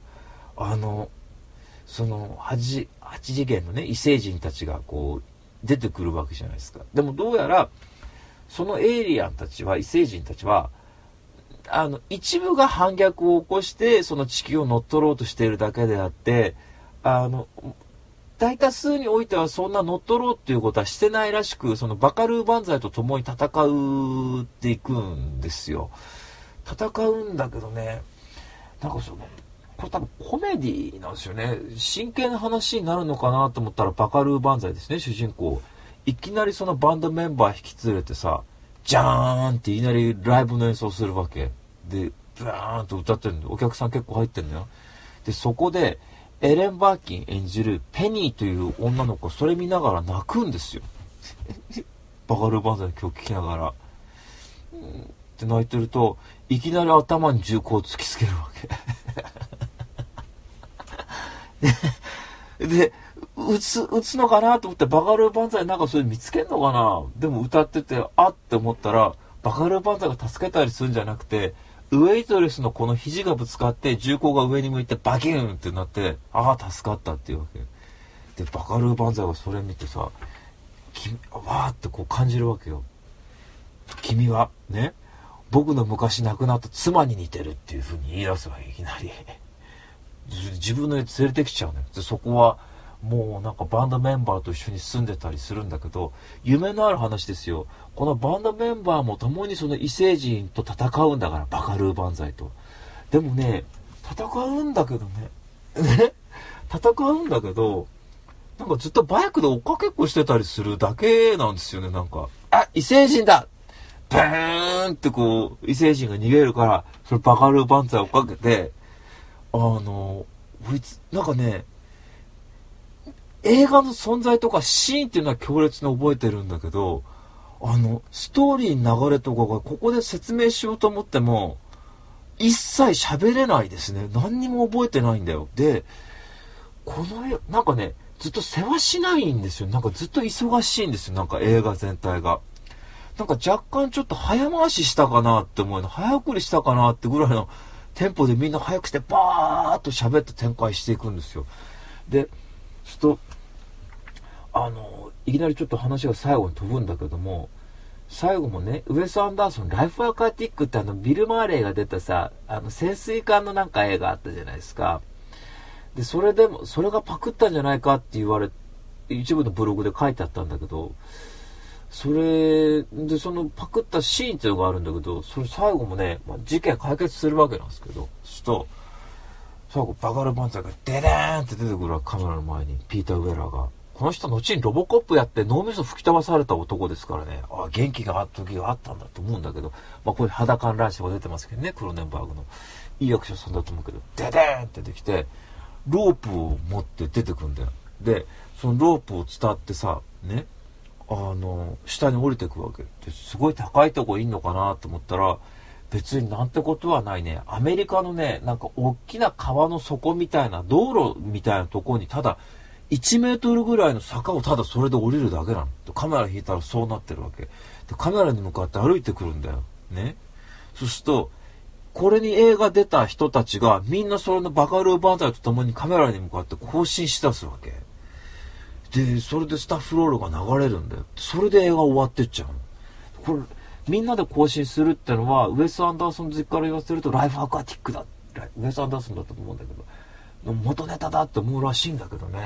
その8次元のね、異星人たちがこう、出てくるわけじゃないですか。でもどうやら、そのエイリアンたちは、異星人たちは、一部が反逆を起こして、その地球を乗っ取ろうとしているだけであって、大多数においてはそんな乗っ取ろうっていうことはしてないらしく、そのバカルー万歳と共に戦うっていくんですよ。戦うんだけどね、なんかこれ多分コメディなんですよね。真剣な話になるのかなと思ったらバカルー万歳ですね、主人公。いきなりそのバンドメンバー引き連れてさ、ジャーンっていきなりライブの演奏するわけ。で、ブーンと歌ってるんで、お客さん結構入ってんのよ。で、そこで、エレン・バーキン演じるペニーという女の子、それ見ながら泣くんですよ。バカルー万歳の曲聴きながら。って泣いてると、いきなり頭に銃口を突きつけるわけ。で、撃つのかなと思ってバカルー万歳なんかそれ見つけんのかな。でも歌ってて、あって思ったら、バカルー万歳が助けたりするんじゃなくて、ウェイトレスのこの肘がぶつかって銃口が上に向いてバキュンってなって、ああ助かったっていうわけで、バカルー万歳がそれ見てさ、わーってこう感じるわけよ。君はね、僕の昔亡くなった妻に似てるっていう風に言い出すわけ、いきなり。自分の家連れてきちゃうね。で、そこはもうなんかバンドメンバーと一緒に住んでたりするんだけど、夢のある話ですよ。このバンドメンバーも共にその異星人と戦うんだから、バカルー万歳と。でもね、戦うんだけどね、戦うんだけど、なんかずっとバイクで追っかけっこしてたりするだけなんですよね、なんか。あ、異星人だ、ブーンってこう、異星人が逃げるから、それバカルー万歳追っかけて、なんかね、映画の存在とかシーンっていうのは強烈に覚えてるんだけど、ストーリーの流れとかがここで説明しようと思っても、一切喋れないですね。何にも覚えてないんだよ。で、なんかね、ずっと世話しないんですよ。なんかずっと忙しいんですよ。なんか映画全体が。なんか若干ちょっと早回ししたかなって思うの。早送りしたかなってぐらいのテンポでみんな早くしてバーっと喋って展開していくんですよ。で、ちょっと、いきなりちょっと話が最後に飛ぶんだけども、最後もね、ウェス・アンダーソン、ライフ・アクアティックってビル・マーレーが出たさ、潜水艦のなんか映画あったじゃないですか。で、それがパクったんじゃないかって一部のブログで書いてあったんだけど、それでそのパクったシーンっていうのがあるんだけど、それ最後もね、事件解決するわけなんですけど、最後バカル万歳がデデーンって出てくるわ、カメラの前にピーター・ウェラーが。この人後にロボコップやって脳みそ吹き飛ばされた男ですからね、元気があった時があったんだと思うんだけど、こういう裸乱視が出てますけどね、クロネンバーグのいい役者さんだと思うけど、デデーンって出てきてロープを持って出てくんだよ。で、そのロープを伝ってさ、ね、下に降りてくわけですごい高いとこいんのかなと思ったら、別になんてことはないね。アメリカのね、なんか大きな川の底みたいな道路みたいなところにただ 1メートルぐらいの坂をただそれで降りるだけなの。カメラ引いたらそうなってるわけ。で、カメラに向かって歩いてくるんだよ。ね。そうすると、これに映画出た人たちがみんなそれのバカルーバンザイと共にカメラに向かって更新しだすわけ。で、それでスタッフロールが流れるんだよ。それで映画終わってっちゃうの。これ、みんなで更新するってのは、ウェス・アンダーソン好きから言わせるとライフアクアティックだ。ウェス・アンダーソンだったと思うんだけど、元ネタだって思うらしいんだけどね。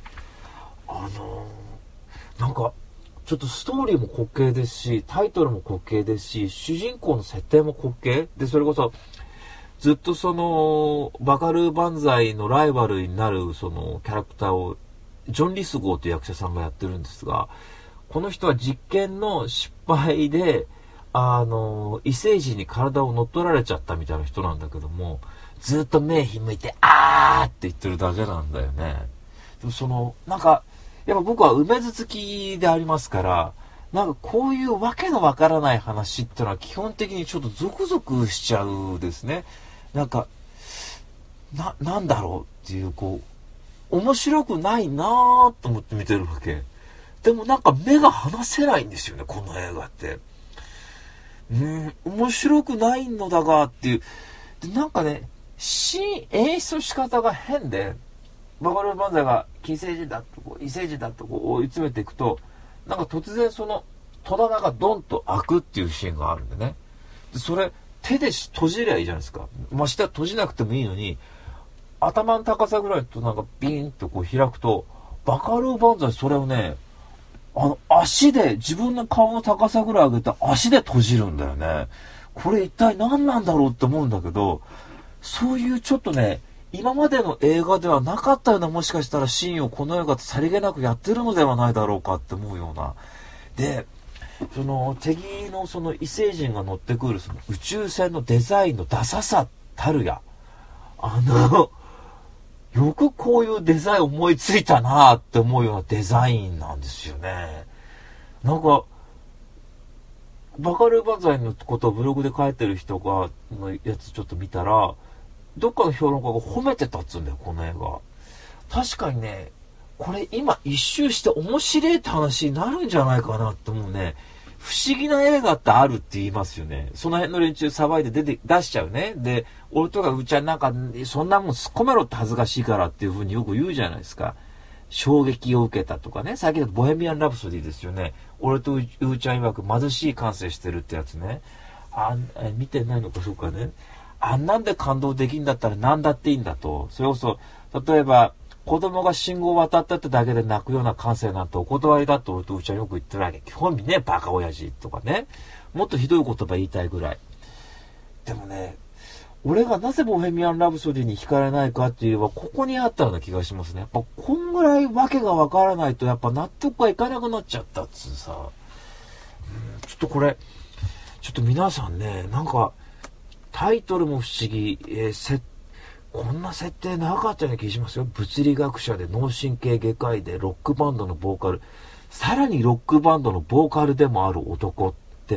なんか、ちょっとストーリーも滑稽ですし、タイトルも滑稽ですし、主人公の設定も滑稽で、それこそ、ずっとその、バカルー万歳のライバルになるそのキャラクターを、ジョン・リスゴーという役者さんがやってるんですが、この人は実験の失敗で、異星人に体を乗っ取られちゃったみたいな人なんだけども、ずっと目ひむいて、あーって言ってるだけなんだよね。でもその、なんか、やっぱ僕は梅津好きでありますから、なんかこういうわけのわからない話ってのは基本的にちょっとゾクゾクしちゃうですね。なんか、なんだろうっていう、こう、面白くないなぁと思って見てるわけ。でもなんか目が離せないんですよね、この映画って。面白くないのだがっていう。でなんかね、演出の仕方が変で、バカルー万歳が金星人だとこう異星人だとこう追い詰めていくと、なんか突然その戸棚がドンと開くっていうシーンがあるんでね。でそれ手で閉じりゃいいじゃないですか。ましては閉じなくてもいいのに、頭の高さぐらいとなんかビーンとこう開くと、バカルー万歳それをね、足で、自分の顔の高さぐらい上げて足で閉じるんだよね。これ一体何なんだろうって思うんだけど、そういうちょっとね、今までの映画ではなかったような、もしかしたらシーンをこの映画とさりげなくやってるのではないだろうかって思うような。で、その敵のその異星人が乗ってくるその宇宙船のデザインのダサさたるや、よくこういうデザイン思いついたなって思うようなデザインなんですよね。なんか、バカルー万歳のことをブログで書いてる人が、のやつちょっと見たら、どっかの評論家が褒めてたっつうんだよ、この映画。確かにね、これ今一周して面白いって話になるんじゃないかなって思うね。不思議な映画ってあるって言いますよね。その辺の連中騒いで出しちゃうね。で、俺とかうちはなんか、そんなもん突っ込めろって恥ずかしいからっていう風によく言うじゃないですか。衝撃を受けたとかね。最近だとボヘミアン・ラプソディですよね。俺とうちゃん曰く貧しい感性してるってやつね。見てないのか、そうかね。あんなんで感動できんだったら何だっていいんだと。それこそ、例えば、子供が信号を渡ったってだけで泣くような感性なんてお断りだとうちはよく言ってるわけ。基本ね、バカ親父とかね。もっとひどい言葉言いたいぐらい。でもね、俺がなぜボヘミアン・ラブソディに惹かれないかっていうのはここにあったような気がしますね。やっぱこんぐらいわけがわからないとやっぱ納得がいかなくなっちゃったっつうさ。ちょっとこれ、ちょっと皆さんね、なんかタイトルも不思議、こんな設定なかったような気がしますよ。物理学者で脳神経外科医でロックバンドのボーカル。さらにロックバンドのボーカルでもある男って、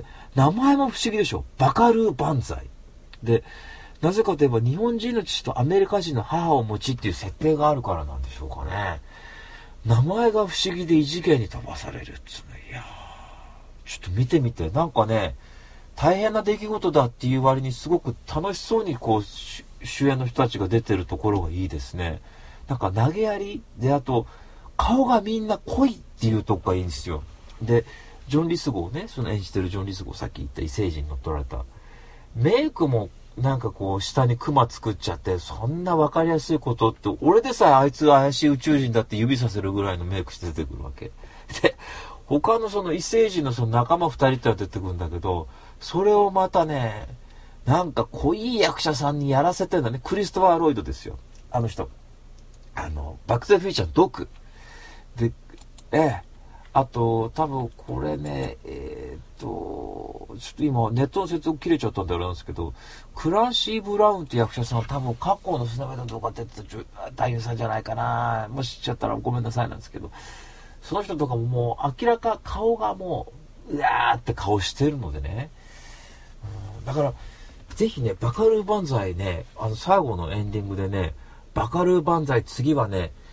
名前も不思議でしょ。バカルー万歳。で、なぜかといえば日本人の父とアメリカ人の母を持ちっていう設定があるからなんでしょうかね。名前が不思議で異次元に飛ばされるっつうの。いやー、ちょっと見てみて。なんかね、大変な出来事だっていう割にすごく楽しそうにこう、主演の人たちが出てるところがいいですね。なんか投げやりで、あと顔がみんな濃いっていうとこがいいんですよ。で、ジョン・リスゴーね、その演じてるジョン・リスゴー、さっき言った異星人に乗っ取られた。メイクもなんかこう下にクマ作っちゃって、そんな分かりやすいことって、俺でさえあいつ怪しい宇宙人だって指させるぐらいのメイクして出てくるわけ。で、他のその異星人のその仲間2人ってのは出てくるんだけど、それをまたね、なんか濃い役者さんにやらせてんだね。クリストファー・ロイドですよ。あの人。バック・ザ・フューチャーのドク。で、あと、多分これね、ちょっと今ネットの接続切れちゃったんであれなんですけど、クランシー・ブラウンって役者さんは多分過去のスナメダとかって男優さんじゃないかな。もし知っちゃったらごめんなさいなんですけど、その人とかももう明らか顔がもうわーって顔してるのでね。だからぜひね、バカルー万歳ね、最後のエンディングでね、バカルー万歳次はね、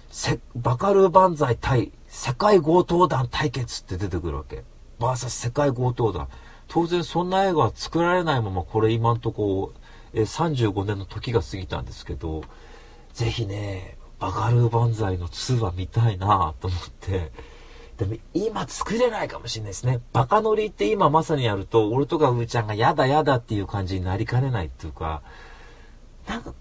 バカルー万歳対世界強盗団対決って出てくるわけ。バーサス世界強盗団。当然そんな映画は作られないままこれ今んとこ35年の時が過ぎたんですけど、ぜひね、バカルー万歳の2は見たいなと思って。でも今作れないかもしれないですね。バカノリって今まさにやると、俺とかうーちゃんがやだやだっていう感じになりかねないっていうか、なんか、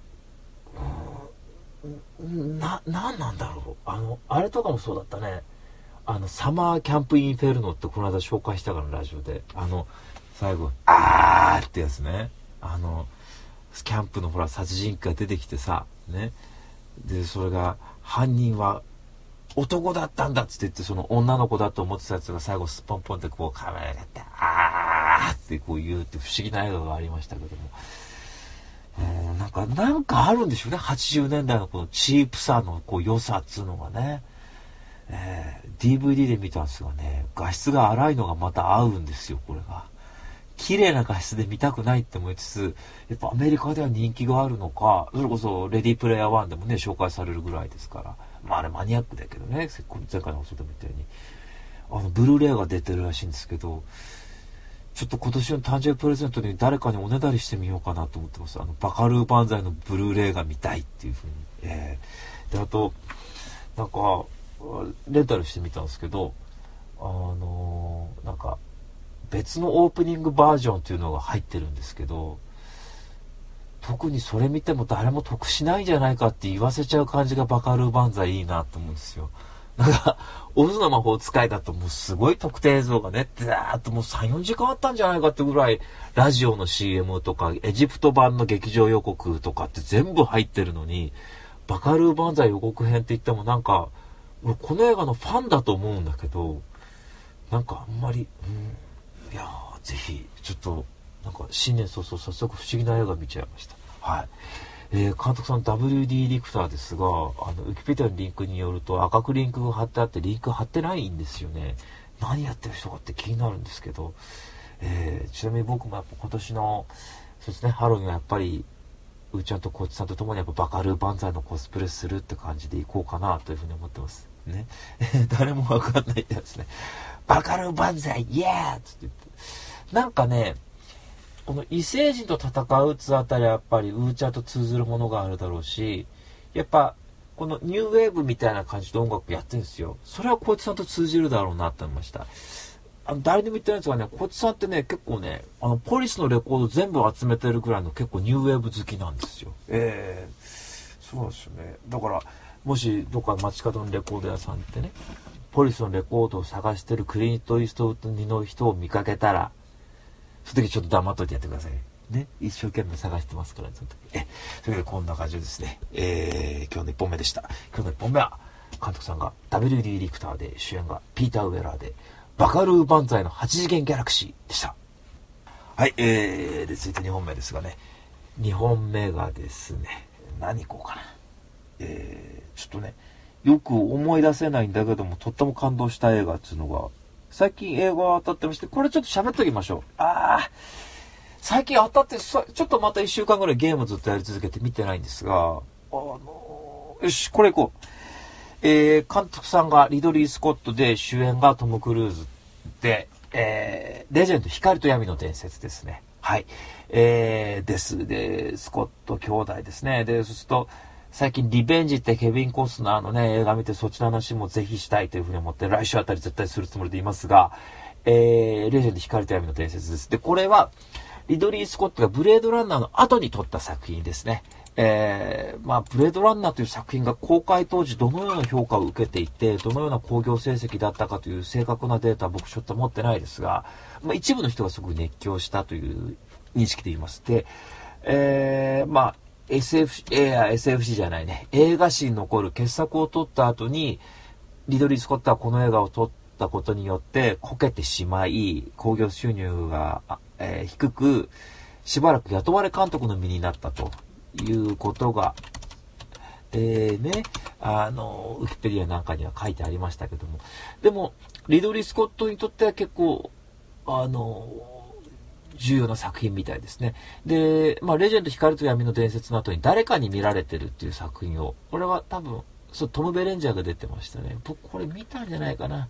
なんなんだろう。あれとかもそうだったね。サマーキャンプインフェルノってこの間紹介したからラジオで。最後、あーってやつね。キャンプのほら、殺人鬼が出てきてさ、ね。で、それが、犯人は男だったんだっつって言って、その女の子だと思ってたやつが最後スポンポンってこうカメラがって、あーってこう言うって不思議な映画がありましたけども。なんかあるんでしょうね。80年代のこのチープさのこう良さっつうのがね。DVD で見たんですがね、画質が荒いのがまた合うんですよ、これが。綺麗な画質で見たくないって思いつつ、やっぱアメリカでは人気があるのか、それこそレディープレイヤー1でもね、紹介されるぐらいですから。まああれマニアックだけどね、前回の放送でも言ったように。ブルーレイが出てるらしいんですけど、ちょっと今年の誕生日プレゼントに誰かにおねだりしてみようかなと思ってます。バカルー万歳のブルーレイが見たいっていうふうに。で、あと、なんか、レンタルしてみたんですけど、なんか、別のオープニングバージョンっていうのが入ってるんですけど、特にそれ見ても誰も得しないんじゃないかって言わせちゃう感じがバカルー万歳いいなと思うんですよ。なんか、オズの魔法使いだともうすごい特典映像がね、ずーっともう3、4時間あったんじゃないかってぐらい、ラジオの CM とか、エジプト版の劇場予告とかって全部入ってるのに、バカルー万歳予告編って言ってもなんか、俺この映画のファンだと思うんだけど、なんかあんまり、いやー、ぜひ、ちょっと、なんか新年早々早速不思議な映画見ちゃいました。はい。監督さん WD リクターですが、ウィキペディアのリンクによると赤くリンクが貼ってあってリンク貼ってないんですよね。何やってる人かって気になるんですけど、ちなみに僕もやっぱ今年の、そうですね、ハロウィンはやっぱり、うーちゃんとコーチさんと共にやっぱバカルー万歳のコスプレするって感じでいこうかなというふうに思ってます。ね。誰もわかんないってやつね。バカルー万歳イエーって言って。なんかね、この異星人と戦うっつあたりはやっぱりウーチャーと通ずるものがあるだろうし、やっぱこのニューウェーブみたいな感じで音楽やってるんですよ。それはコイツさんと通じるだろうなって思いました。誰にも言ってないんですがね、コイツさんってね、結構ね、ポリスのレコード全部集めてるぐらいの結構ニューウェーブ好きなんですよ。そうですよね。だから、もしどっか街角のレコード屋さんってね、ポリスのレコードを探してるクリント・イーストウッドの人を見かけたら、その時ちょっと黙っといてやってくださいね。一生懸命探してますから、その時。というわけでこんな感じですね。今日の1本目でした。今日の1本目は、監督さんが WD リクターで、主演がピーター・ウェラーで、バカルー万歳の8次元ギャラクシーでした。はい、で、続いて2本目ですがね。2本目がですね、何いこうかな。ちょっとね、よく思い出せないんだけども、とっても感動した映画っていうのが、最近映画当たってまして、これちょっと喋っときましょう。最近当たってちょっとまた1週間ぐらいゲームずっとやり続けて見てないんですが、よし、これいこう。監督さんがリドリー・スコットで、主演がトム・クルーズで、レジェンド光と闇の伝説ですね。はい。で、スコット兄弟ですね。で、そうすると、最近リベンジってケビン・コスナーのね、映画見てそっちの話もぜひしたいというふうに思って来週あたり絶対するつもりでいますが、レジェンド光と闇の伝説です。で、これはリドリー・スコットがブレードランナーの後に撮った作品ですね。ブレードランナーという作品が公開当時どのような評価を受けていて、どのような興行成績だったかという正確なデータは僕ちょっと持ってないですが、一部の人がすごく熱狂したという認識で言います。で、SFC じゃないね。映画史に残る傑作を撮った後に、リドリー・スコットはこの映画を撮ったことによってこけてしまい、興行収入が、低く、しばらく雇われ監督の身になったということが、ウィキペディアなんかには書いてありましたけども。でも、リドリー・スコットにとっては結構、重要な作品みたいですね。で、レジェンド光と闇の伝説の後に誰かに見られてるっていう作品を、これは多分そう、トム・ベレンジャーが出てましたね。僕これ見たんじゃないかな。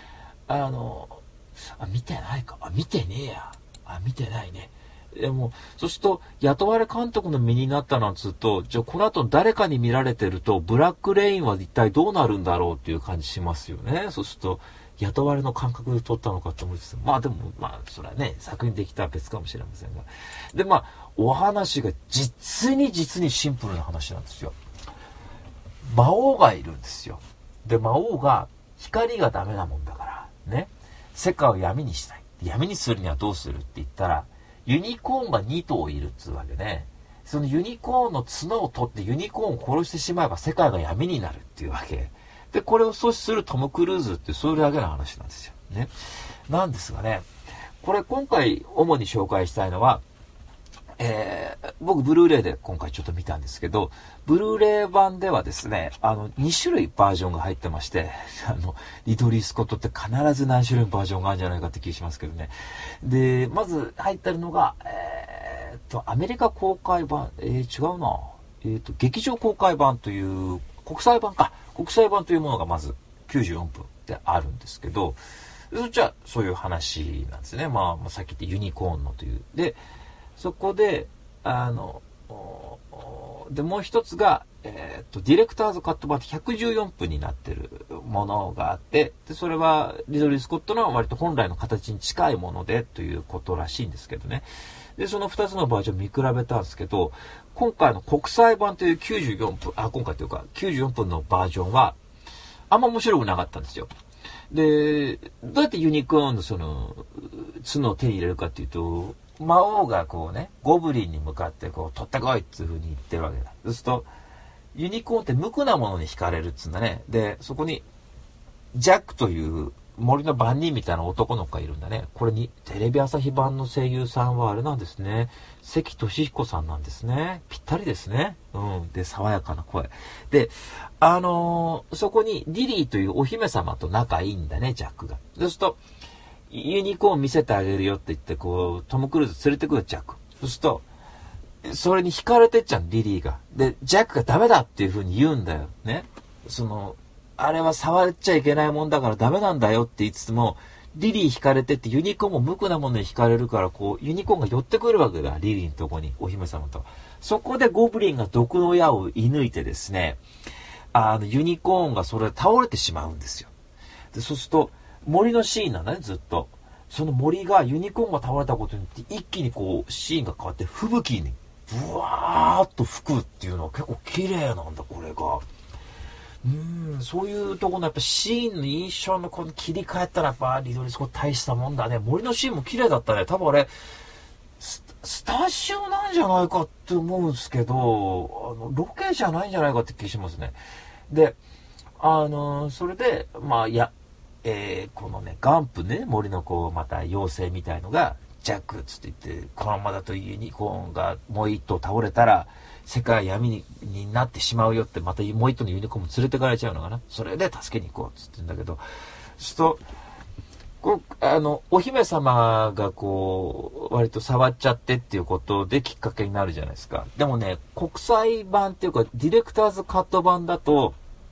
見てないか。見てねえや。見てないね。でも、そうすると、雇われ監督の身になったなんつうと、じゃあこの後誰かに見られてると、ブラックレインは一体どうなるんだろうっていう感じしますよね。そうすると、雇われの感覚で撮ったのかと思うんです。でも、それはね、作品できたら別かもしれませんが。で、お話が実にシンプルな話なんですよ。魔王がいるんですよ。で、魔王が光がダメなもんだから、ね。世界を闇にしたい。闇にするにはどうするって言ったら、ユニコーンが2頭いるっつうわけね。そのユニコーンの角を取ってユニコーンを殺してしまえば世界が闇になるっていうわけ。で、これを阻止するトム・クルーズってそういうだけの話なんですよ。ね。なんですがね、これ今回主に紹介したいのは、僕ブルーレイで今回ちょっと見たんですけど、ブルーレイ版ではですね、2種類バージョンが入ってまして、リドリー・スコットって必ず何種類バージョンがあるんじゃないかって気がしますけどね。で、まず入ってるのが、アメリカ公開版、違うな。劇場公開版という、国際版というものがまず94分であるんですけど、じゃあそういう話なんですね。さっき言ってユニコーンのという。で、そこで、もう一つが、ディレクターズカット版って114分になってるものがあって、で、それはリドリー・スコットの割と本来の形に近いものでということらしいんですけどね。で、その2つのバージョン見比べたんですけど、今回の国際版という94分、今回というか94分のバージョンは、あんま面白くなかったんですよ。で、どうやってユニコーンのその、角を手に入れるかっていうと、魔王がこうね、ゴブリンに向かってこう、取ってこいっていう風に言ってるわけだ。そうすると、ユニコーンって無垢なものに惹かれるっつうんだね。で、そこに、ジャックという森の番人みたいな男の子がいるんだね。これに、テレビ朝日版の声優さんはあれなんですね。関俊彦さんなんですね。ぴったりですね。で、爽やかな声。で、そこにリリーというお姫様と仲いいんだね、ジャックが。そうすると、ユニコーン見せてあげるよって言って、こう、トム・クルーズ連れてくるジャック。そうすると、それに惹かれてっちゃうリリーが。で、ジャックがダメだっていう風に言うんだよ。ね。あれは触っちゃいけないもんだからダメなんだよって言いつつも、リリー惹かれてってユニコーンも無垢なものに惹かれるから、こう、ユニコーンが寄ってくるわけだ。リリーのとこに、お姫様と。そこでゴブリンが毒の矢を射抜いてですね、ユニコーンがそれで倒れてしまうんですよ。で、そうすると、森のシーンなんだね、ずっと。その森がユニコーンが倒れたことによって一気にこうシーンが変わって吹雪にブワーっと吹くっていうのは結構綺麗なんだ、これが。そういうところのやっぱシーンの印象のこの切り替えったらやっぱリドリー・スコット大したもんだね。森のシーンも綺麗だったね。多分あれ、スタジオなんじゃないかって思うんですけど、ロケじゃないんじゃないかって気しますね。で、それで、このね、ガンプね、森のこう、また妖精みたいのが、ジャックっつって言って、このままだとユニコーンがもう一頭倒れたら、世界闇になってしまうよって、またもう一頭のユニコーンも連れてかれちゃうのかな。それで助けに行こうっつって言うんだけど、そうすると、お姫様がこう、割と触っちゃってっていうことできっかけになるじゃないですか。でもね、国際版っていうか、ディレクターズカット版だと、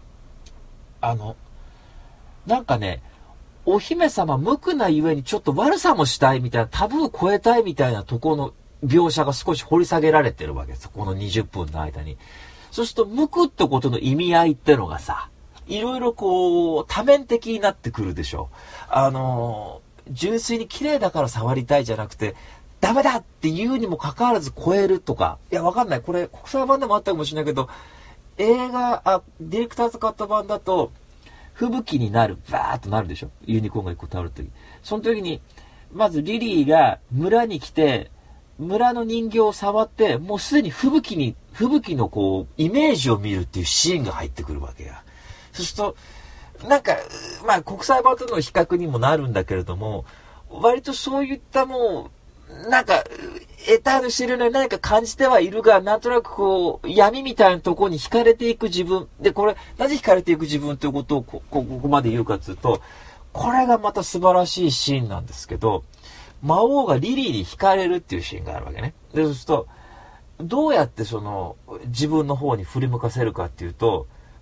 なんかね、お姫様無垢なゆえにちょっと悪さもしたいみたいな、タブーを超えたいみたいなところの描写が少し掘り下げられてるわけです。この20分の間に。そうすると、無垢ってことの意味合いってのがさ、いろいろこう、多面的になってくるでしょ。純粋に綺麗だから触りたいじゃなくて、ダメだって言うにもかかわらず超えるとか。いや、わかんない。これ、国際版でもあったかもしれないけど、ディレクターズカット版だと、吹雪になる、バーっとなるでしょ。ユニコーンが一個倒れるとき。その時に、まずリリーが村に来て、村の人形を触って、もうすでに吹雪のこう、イメージを見るっていうシーンが入ってくるわけや。そうすると、なんか、国際版との比較にもなるんだけれども、割とそういったもう、なんか、得体の知れない何か感じてはいるが、なんとなくこう、闇みたいなところに惹かれていく自分。で、これ、なぜ惹かれていく自分ということをここまで言うかというと、これがまた素晴らしいシーンなんですけど、魔王がリリーに惹かれるっていうシーンがあるわけね。で、そうすると、どうやってその、自分の方に振り向かせるかっていうと、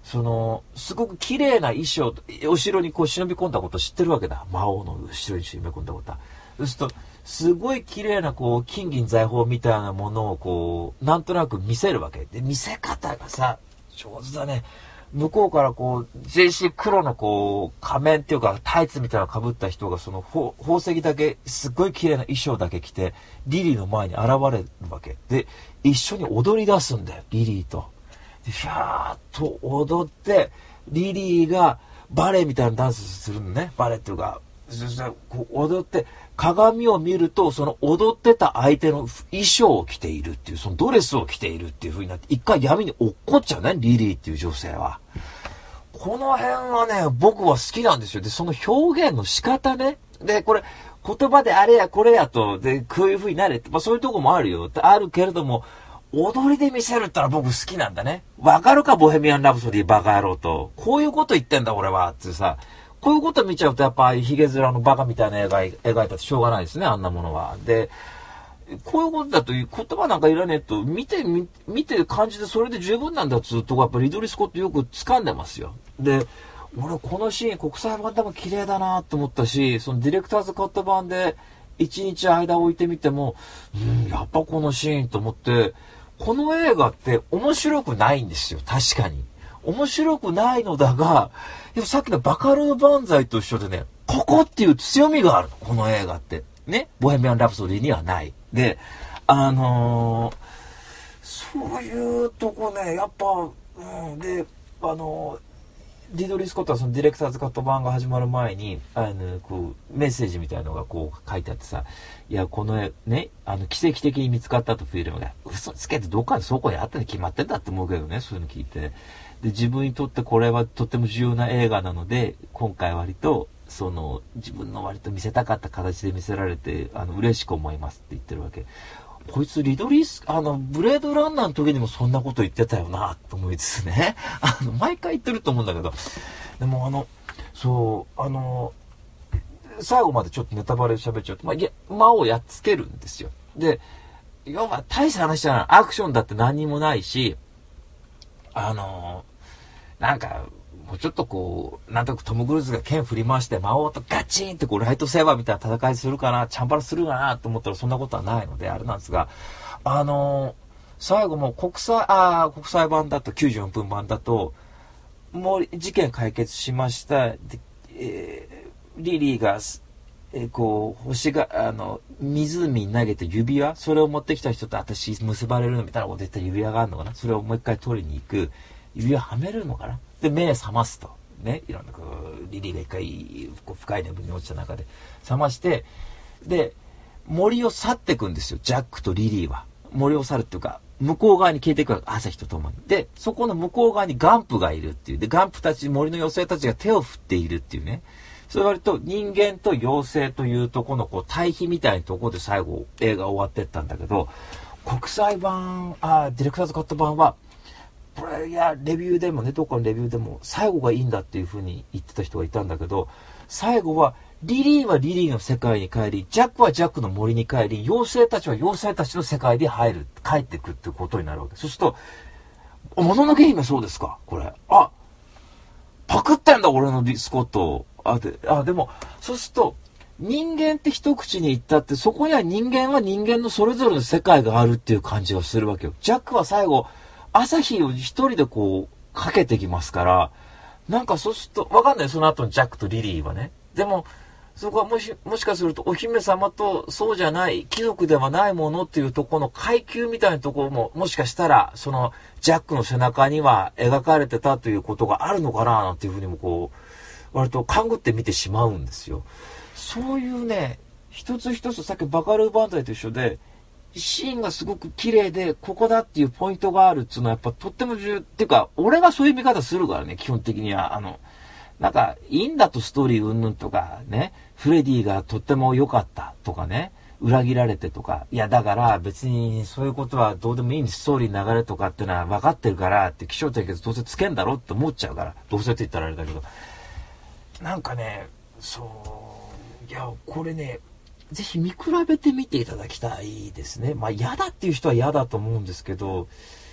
すごく綺麗な衣装、お城にこう忍び込んだことを知ってるわけだ。魔王の後ろに忍び込んだことは。そうすると、すごい綺麗なこう、金銀財宝みたいなものをこう、なんとなく見せるわけ。で、見せ方がさ、上手だね。向こうからこう、全身黒のこう、仮面っていうかタイツみたいなの被った人が宝石だけ、すっごい綺麗な衣装だけ着て、リリーの前に現れるわけ。で、一緒に踊り出すんだよ、リリーと。で、ひゃーっと踊って、リリーがバレエみたいなダンスするのね。バレエっていうか、そしてこう踊って、鏡を見ると、その踊ってた相手の衣装を着ているっていう、そのドレスを着ているっていう風になって、一回闇に落っこっちゃうね、リリーっていう女性は。この辺はね、僕は好きなんですよ。で、その表現の仕方ね。で、これ、言葉であれやこれやと、で、こういう風になれって、まあそういうとこもあるよ。あるけれども、踊りで見せるってのは僕好きなんだね。わかるか、ボヘミアン・ラブソディバカ野郎と。こういうこと言ってんだ俺は、ってさ。こういうこと見ちゃうとやっぱヒゲ面のバカみたいな描いたってしょうがないですね、あんなものは。で、こういうことだと言葉なんかいらねえと、見て感じてそれで十分なんだっつうとこやっぱリドリー・スコットよく掴んでますよ。で、俺このシーン国際版でも綺麗だなと思ったし、そのディレクターズカット版で一日間置いてみても、やっぱこのシーンと思って、この映画って面白くないんですよ、確かに。面白くないのだが、でもさっきのバカルー万歳と一緒でね、ここっていう強みがあるの、この映画って。ね、ボヘミアン・ラプソディにはない。で、そういうとこね、やっぱ、で、リドリー・スコットはそのディレクターズカット版が始まる前に、こう、メッセージみたいなのがこう書いてあってさ、いや、このね、奇跡的に見つかったとフィルムが、嘘つけてどっかでそこにあったに決まってんだって思うけどね、そういうの聞いて。で、自分にとってこれはとっても重要な映画なので、今回割と、自分の割と見せたかった形で見せられて、嬉しく思いますって言ってるわけ。こいつリドリーブレードランナーの時にもそんなこと言ってたよな、と思いつつね。毎回言ってると思うんだけど。でも最後までちょっとネタバレ喋っちゃうと、魔をやっつけるんですよ。で、要は大した話じゃない。アクションだって何にもないし、なんか、もうちょっとこう、なんとなくトム・クルーズが剣振り回して魔王とガチンってこうライトセーバーみたいな戦いするかな、チャンバラするかなと思ったらそんなことはないので、あれなんですが、最後も国際版だと、94分版だと、もう事件解決しました。で、リリーが、こう、星が、湖に投げて指輪、それを持ってきた人と私結ばれるのみたいなこと言ったら指輪があるのかな、それをもう一回取りに行く。指輪はめるのかな、で、目覚ますと。ね、いろんな、リリーが一回、深い眠りに落ちた中で、覚まして、で、森を去っていくんですよ、ジャックとリリーは。森を去るっていうか、向こう側に消えていくわけ、朝日とともに。で、そこの向こう側にガンプがいるっていう。で、ガンプたち、森の妖精たちが手を振っているっていうね。それ割と人間と妖精というとこのこう対比みたいなところで最後映画終わってったんだけど、国際版、ディレクターズカット版は、これ、いや、レビューでもね、どっかのレビューでも、最後がいいんだっていう風に言ってた人がいたんだけど、最後は、リリーはリリーの世界に帰り、ジャックはジャックの森に帰り、妖精たちは妖精たちの世界に帰ってくっていうことになるわけ。そうすると、もののけ姫そうですか、これ。パクってんだ、俺のスコット。でも、そうすると、人間って一口に言ったって、そこには人間は人間のそれぞれの世界があるっていう感じがするわけよ。ジャックは最後、朝日を一人でこう、かけてきますから、なんかそうすると、わかんない、その後のジャックとリリーはね。でも、そこはもしかするとお姫様とそうじゃない貴族ではないものっていうところの階級みたいなところももしかしたらそのジャックの背中には描かれてたということがあるのかななんていうふうにもこう割と勘ぐって見てしまうんですよ。そういうね一つ一つさっきバカルー万歳と一緒でシーンがすごく綺麗でここだっていうポイントがあるっていうのはやっぱとっても重要っていうか俺がそういう見方するからね基本的にはなんか、いいんだとストーリー云々とかね、フレディがとっても良かったとかね、裏切られてとか、いやだから別にそういうことはどうでもいいんです、ストーリーの流れとかってのは分かってるからって気象点結どうせつけんだろって思っちゃうから、どうせって言ったらあれだけど、なんかね、いや、これね、ぜひ見比べてみていただきたいですね。嫌だっていう人は嫌だと思うんですけど、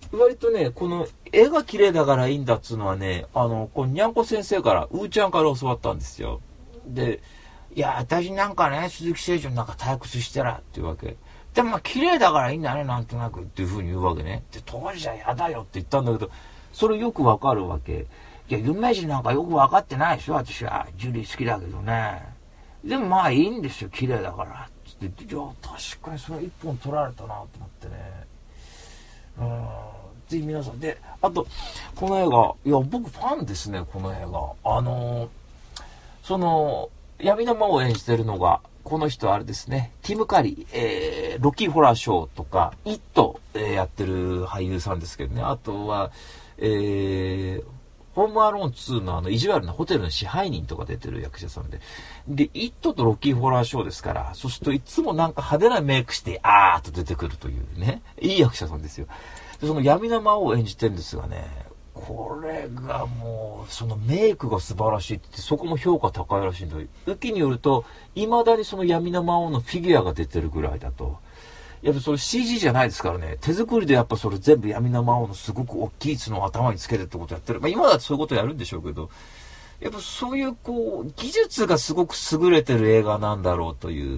割とね、この絵が綺麗だからいいんだっつうのはね、このにゃんこ先生から、うーちゃんから教わったんですよ。で、いや、私なんかね、鈴木誠二なんか退屈してらっていうわけ。でもまあ綺麗だからいいんだね、なんとなくっていう風に言うわけね。で、当時じゃ嫌だよって言ったんだけど、それよくわかるわけ。いや、有名人なんかよくわかってないでしょ、私は。ジュリー好きだけどね。でもまあいいんですよ、綺麗だから。つって、いや、確かにそれ一本取られたなと思ってね。ぜひ皆さんで、あとこの映画、いや僕ファンですね、この映画。その闇の魔を演じてるのがこの人あれですね、ティム・カリー、ロッキー・ホラー・ショーとかイット、やってる俳優さんですけどね。あとは、ホームアローン2の意地悪なホテルの支配人とか出てる役者さんで。で、イットとロッキーホラーショーですから、そうするといつもなんか派手なメイクして、あーっと出てくるというね、いい役者さんですよ。で、その闇の魔王を演じてるんですがね、これがもう、そのメイクが素晴らしいって、そこも評価高いらしいんだよ。ウキによると、未だにその闇の魔王のフィギュアが出てるぐらいだと。やっぱそれ CG じゃないですからね。手作りでやっぱそれ全部闇の魔王のすごく大きい角を頭につけてってことやってる。まあ今だってそういうことやるんでしょうけど、やっぱそういうこう、技術がすごく優れてる映画なんだろうという。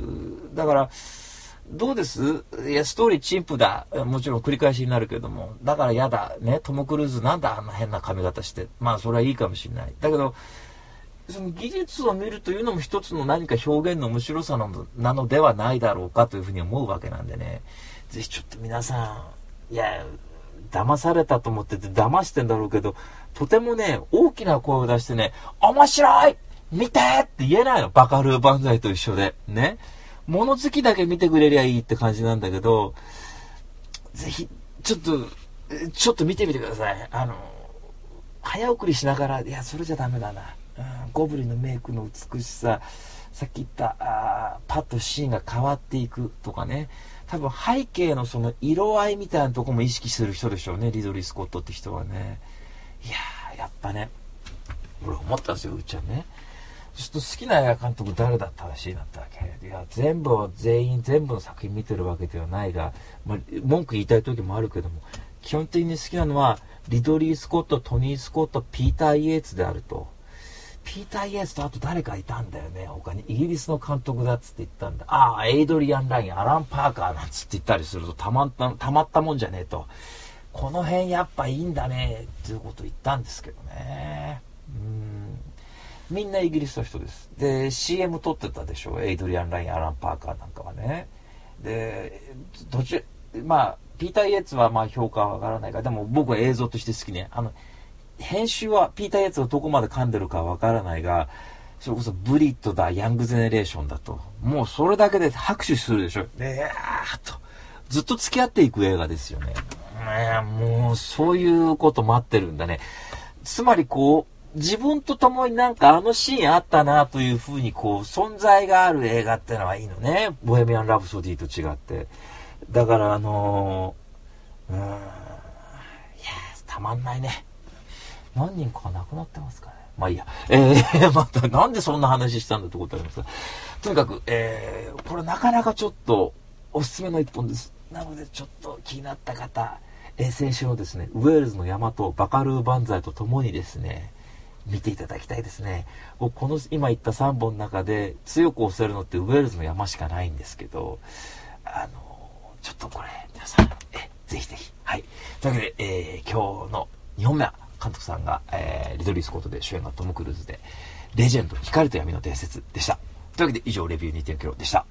だから、どうです？いや、ストーリー陳腐だ。もちろん繰り返しになるけども。だから嫌だ。ね、トム・クルーズなんだあんな変な髪型して。まあそれはいいかもしれない。だけど、その技術を見るというのも一つの何か表現の面白さなのではないだろうかというふうに思うわけなんでね。ぜひちょっと皆さん、いや、騙されたと思ってて騙してんだろうけど、とてもね、大きな声を出してね、面白い見てって言えないの。バカルー万歳と一緒で。ね。物好きだけ見てくれりゃいいって感じなんだけど、ぜひ、ちょっと見てみてください。早送りしながら、いや、それじゃダメだな。ゴブリンのメイクの美しさ、さっき言ったパッとシーンが変わっていくとかね、多分背景のその色合いみたいなとこも意識する人でしょうね、リドリー・スコットって人はね。いやー、やっぱね、俺思ったんですよ、うちはね。ちょっと好きな映画監督誰だったらしいなったわけ。いや、全部の作品見てるわけではないが、まあ、文句言いたい時もあるけども、基本的に好きなのはリドリー・スコット、トニー・スコット、ピーター・イエーツであると。ピーター・イエーツとあと誰かいたんだよね、他に。イギリスの監督だっつって言ったんだ。エイドリアン・ライン、アラン・パーカーなんつって言ったりするとたまったもんじゃねえと。この辺やっぱいいんだねっていうことを言ったんですけどね。みんなイギリスの人です。で、CM 撮ってたでしょ。エイドリアン・ライン、アラン・パーカーなんかはね。で、途中、まあ、ピーター・イエーツはまあ評価は上がらないが、でも僕は映像として好きね。編集はピーター・イエーツがどこまで噛んでるかわからないが、それこそブリッドだ、ヤングゼネレーションだと。もうそれだけで拍手するでしょ。ずっと付き合っていく映画ですよね。もうそういうこと待ってるんだね。つまりこう、自分と共になんかシーンあったなという風にこう、存在がある映画ってのはいいのね。ボヘミアン・ラプソディと違って。だからいやたまんないね。何人か亡くなってますかね。まあいいや。またなんでそんな話したんだってことありますが。とにかく、これなかなかちょっとおすすめの一本です。なのでちょっと気になった方、先週のですね、ウェールズの山とバカルー万歳とともにですね、見ていただきたいですね。この今言った3本の中で強く押せるのってウェールズの山しかないんですけど、ちょっとこれ皆さんぜひぜひ。はい。というわけで、今日の2本目は監督さんが、リドリー・スコットで主演がトム・クルーズでレジェンド光と闇の伝説でした。というわけで以上レビュー 2.9 キロでした。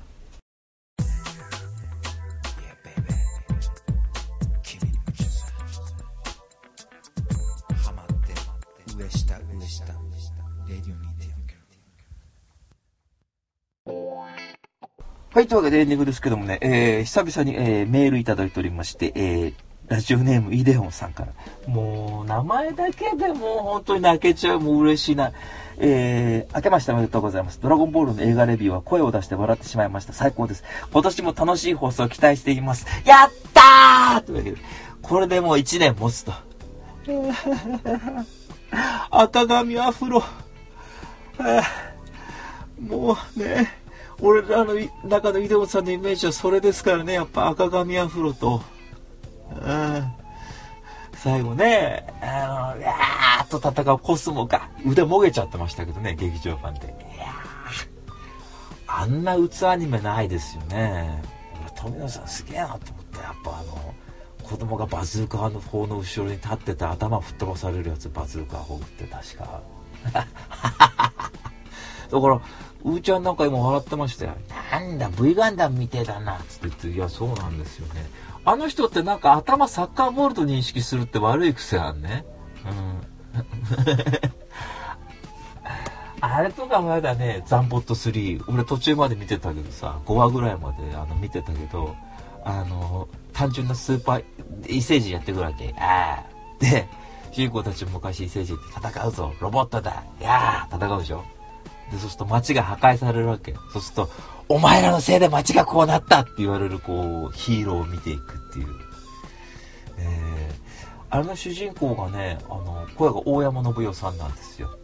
はい、というわけでエンディングですけどもね、久々に、メールいただいておりまして、ラジオネームイデオンさんから。もう、名前だけでもう本当に泣けちゃう、もう嬉しいな。明けましておめでとうございます。ドラゴンボールの映画レビューは声を出して笑ってしまいました。最高です。今年も楽しい放送を期待しています。やったーというわけで、これでもう1年持つと。赤髪アフロ。もうね、俺らの中のイデオンさんのイメージはそれですからね。やっぱ赤髪アフロと。 最後ね、ーっと戦うコスモが腕もげちゃってましたけどね、劇場版で。いやー、あんな打つアニメないですよね。富野さんすげえなと思って、やっぱ子供がバズーカの方の後ろに立ってて頭吹っ飛ばされるやつ、バズーカ砲って確か。だから、うーちゃんなんか今笑ってましたよ。なんだ、V ガンダムみてえだな、つって言って、いや、そうなんですよね。あの人ってなんか頭サッカーボールと認識するって悪い癖あんね。あれとかまだね、ザンボット3。俺途中まで見てたけどさ、5話ぐらいまで見てたけど、単純なスーパー、異星人やってくるわけ。で、主人公たちも昔異星人って戦うぞ、ロボットだ、戦うでしょ。で、そうすると街が破壊されるわけ。そうすると、お前らのせいで街がこうなったって言われるヒーローを見ていくっていう。あれの主人公がね、声が大山信代さんなんですよ。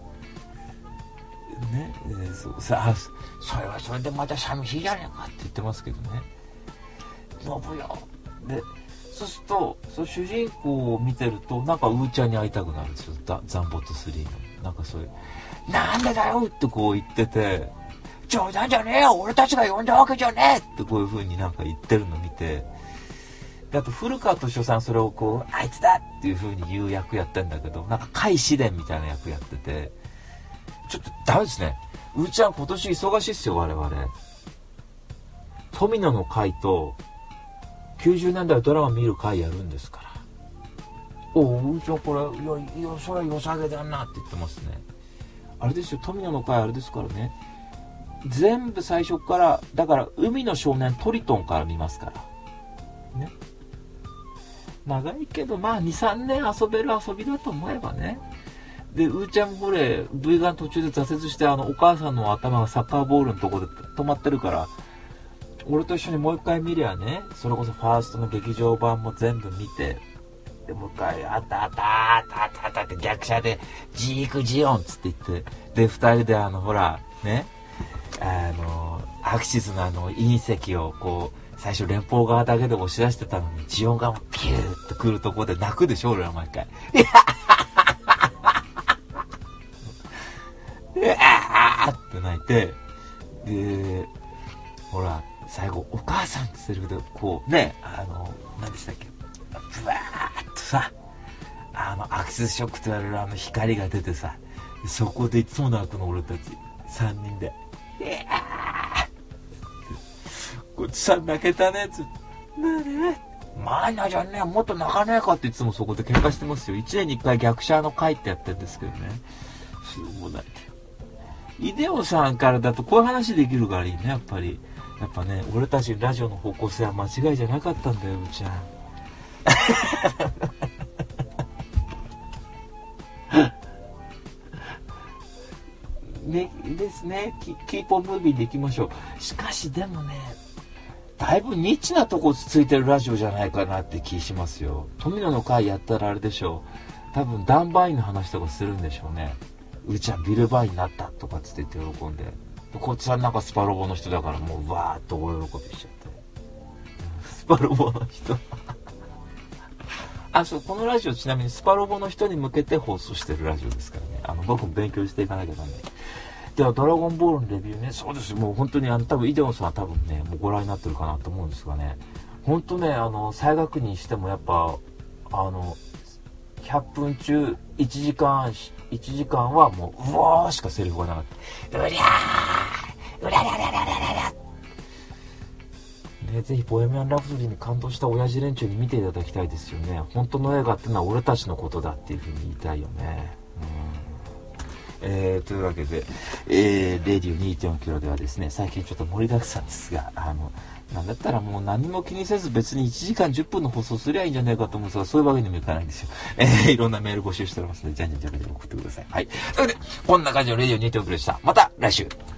ね、それはそれでまた寂しいじゃねえかって言ってますけどね。信代。で、そうすると、主人公を見てると、なんかうーちゃんに会いたくなるんですよ。ザンボット3の。なんかそういう、なんでだよって言ってて、冗談じゃねえよ、俺たちが呼んだわけじゃねえってこういう風になんか言ってるの見て、であと古川敏夫さんそれをあいつだっていう風に言う役やってんだけど、なんか甲斐紫伝みたいな役やってて、ちょっとダメですね。うーちゃん今年忙しいっすよ、我々。富野の会と90年代ドラマ見る会やるんですから。うーちゃんこれ、それは良さげだなって言ってますね。あれですよ、富野の会あれですからね。全部最初から、だから海の少年トリトンから見ますから。ね。長いけど、2、3年遊べる遊びだと思えばね。で、うーちゃんもV ガン途中で挫折して、お母さんの頭がサッカーボールのとこで止まってるから、俺と一緒にもう一回見りゃね、それこそファーストの劇場版も全部見て、で、もう一回、あったって逆車で、ジークジオンつって言って、で、二人でね、アクシスの隕石を最初連邦側だけで押し出してたのに、ジオン側もピューッと来るところで泣くでしょ、俺ら毎回。って泣いて、で、ほら、最後、お母さんってセリフで、何でしたっけ、ブワーッとさ、アクセスショックと言われる光が出てさ、そこでいつも泣くの俺たち、3人で。こっちさん泣けたね、じゃねえ、もっと泣かねえかっていつもそこで喧嘩してますよ。1年に1回逆者の会ってやってるんですけどね。すぐも泣いて。イデオさんからだとこういう話できるからいいね、やっぱり。やっぱね、俺たちラジオの方向性は間違いじゃなかったんだよ、うちゃん。ね、ですね。キーポンムービーでいきましょう。しかしでもね、だいぶニッチなとこついてるラジオじゃないかなって気しますよ。富野の会やったらあれでしょう。多分ダンバインの話とかするんでしょうね。うちはビルバインになったとかつって言って喜んで。こっちはなんかスパロボの人だからもうわーっと大喜びしちゃって。スパロボの人。そう、このラジオちなみにスパロボの人に向けて放送してるラジオですからね。僕も勉強していかなきゃなんない。では、ドラゴンボールのレビューね。そうですよ。もう本当に多分イデオンさんは多分ね、もうご覧になってるかなと思うんですがね。本当ね、再学にしてもやっぱ、100分中1時間はもう、うわーしかセリフがなかった。うりゃーうらららららららね、ぜひボヘミアン・ラプソディに感動した親父連中に見ていただきたいですよね。本当の映画ってのは俺たちのことだっていうふうに言いたいよね。というわけで、レディオ 2.4 キロではですね、最近ちょっと盛りだくさんですが、なんだったらもう何も気にせず別に1時間10分の放送すりゃいいんじゃないかと思うんですが、そういうわけにもいかないんですよ。いろんなメール募集しておりますので、じゃん送ってください。はい。というわけで、こんな感じのレディオ 2.4 キロでした。また来週。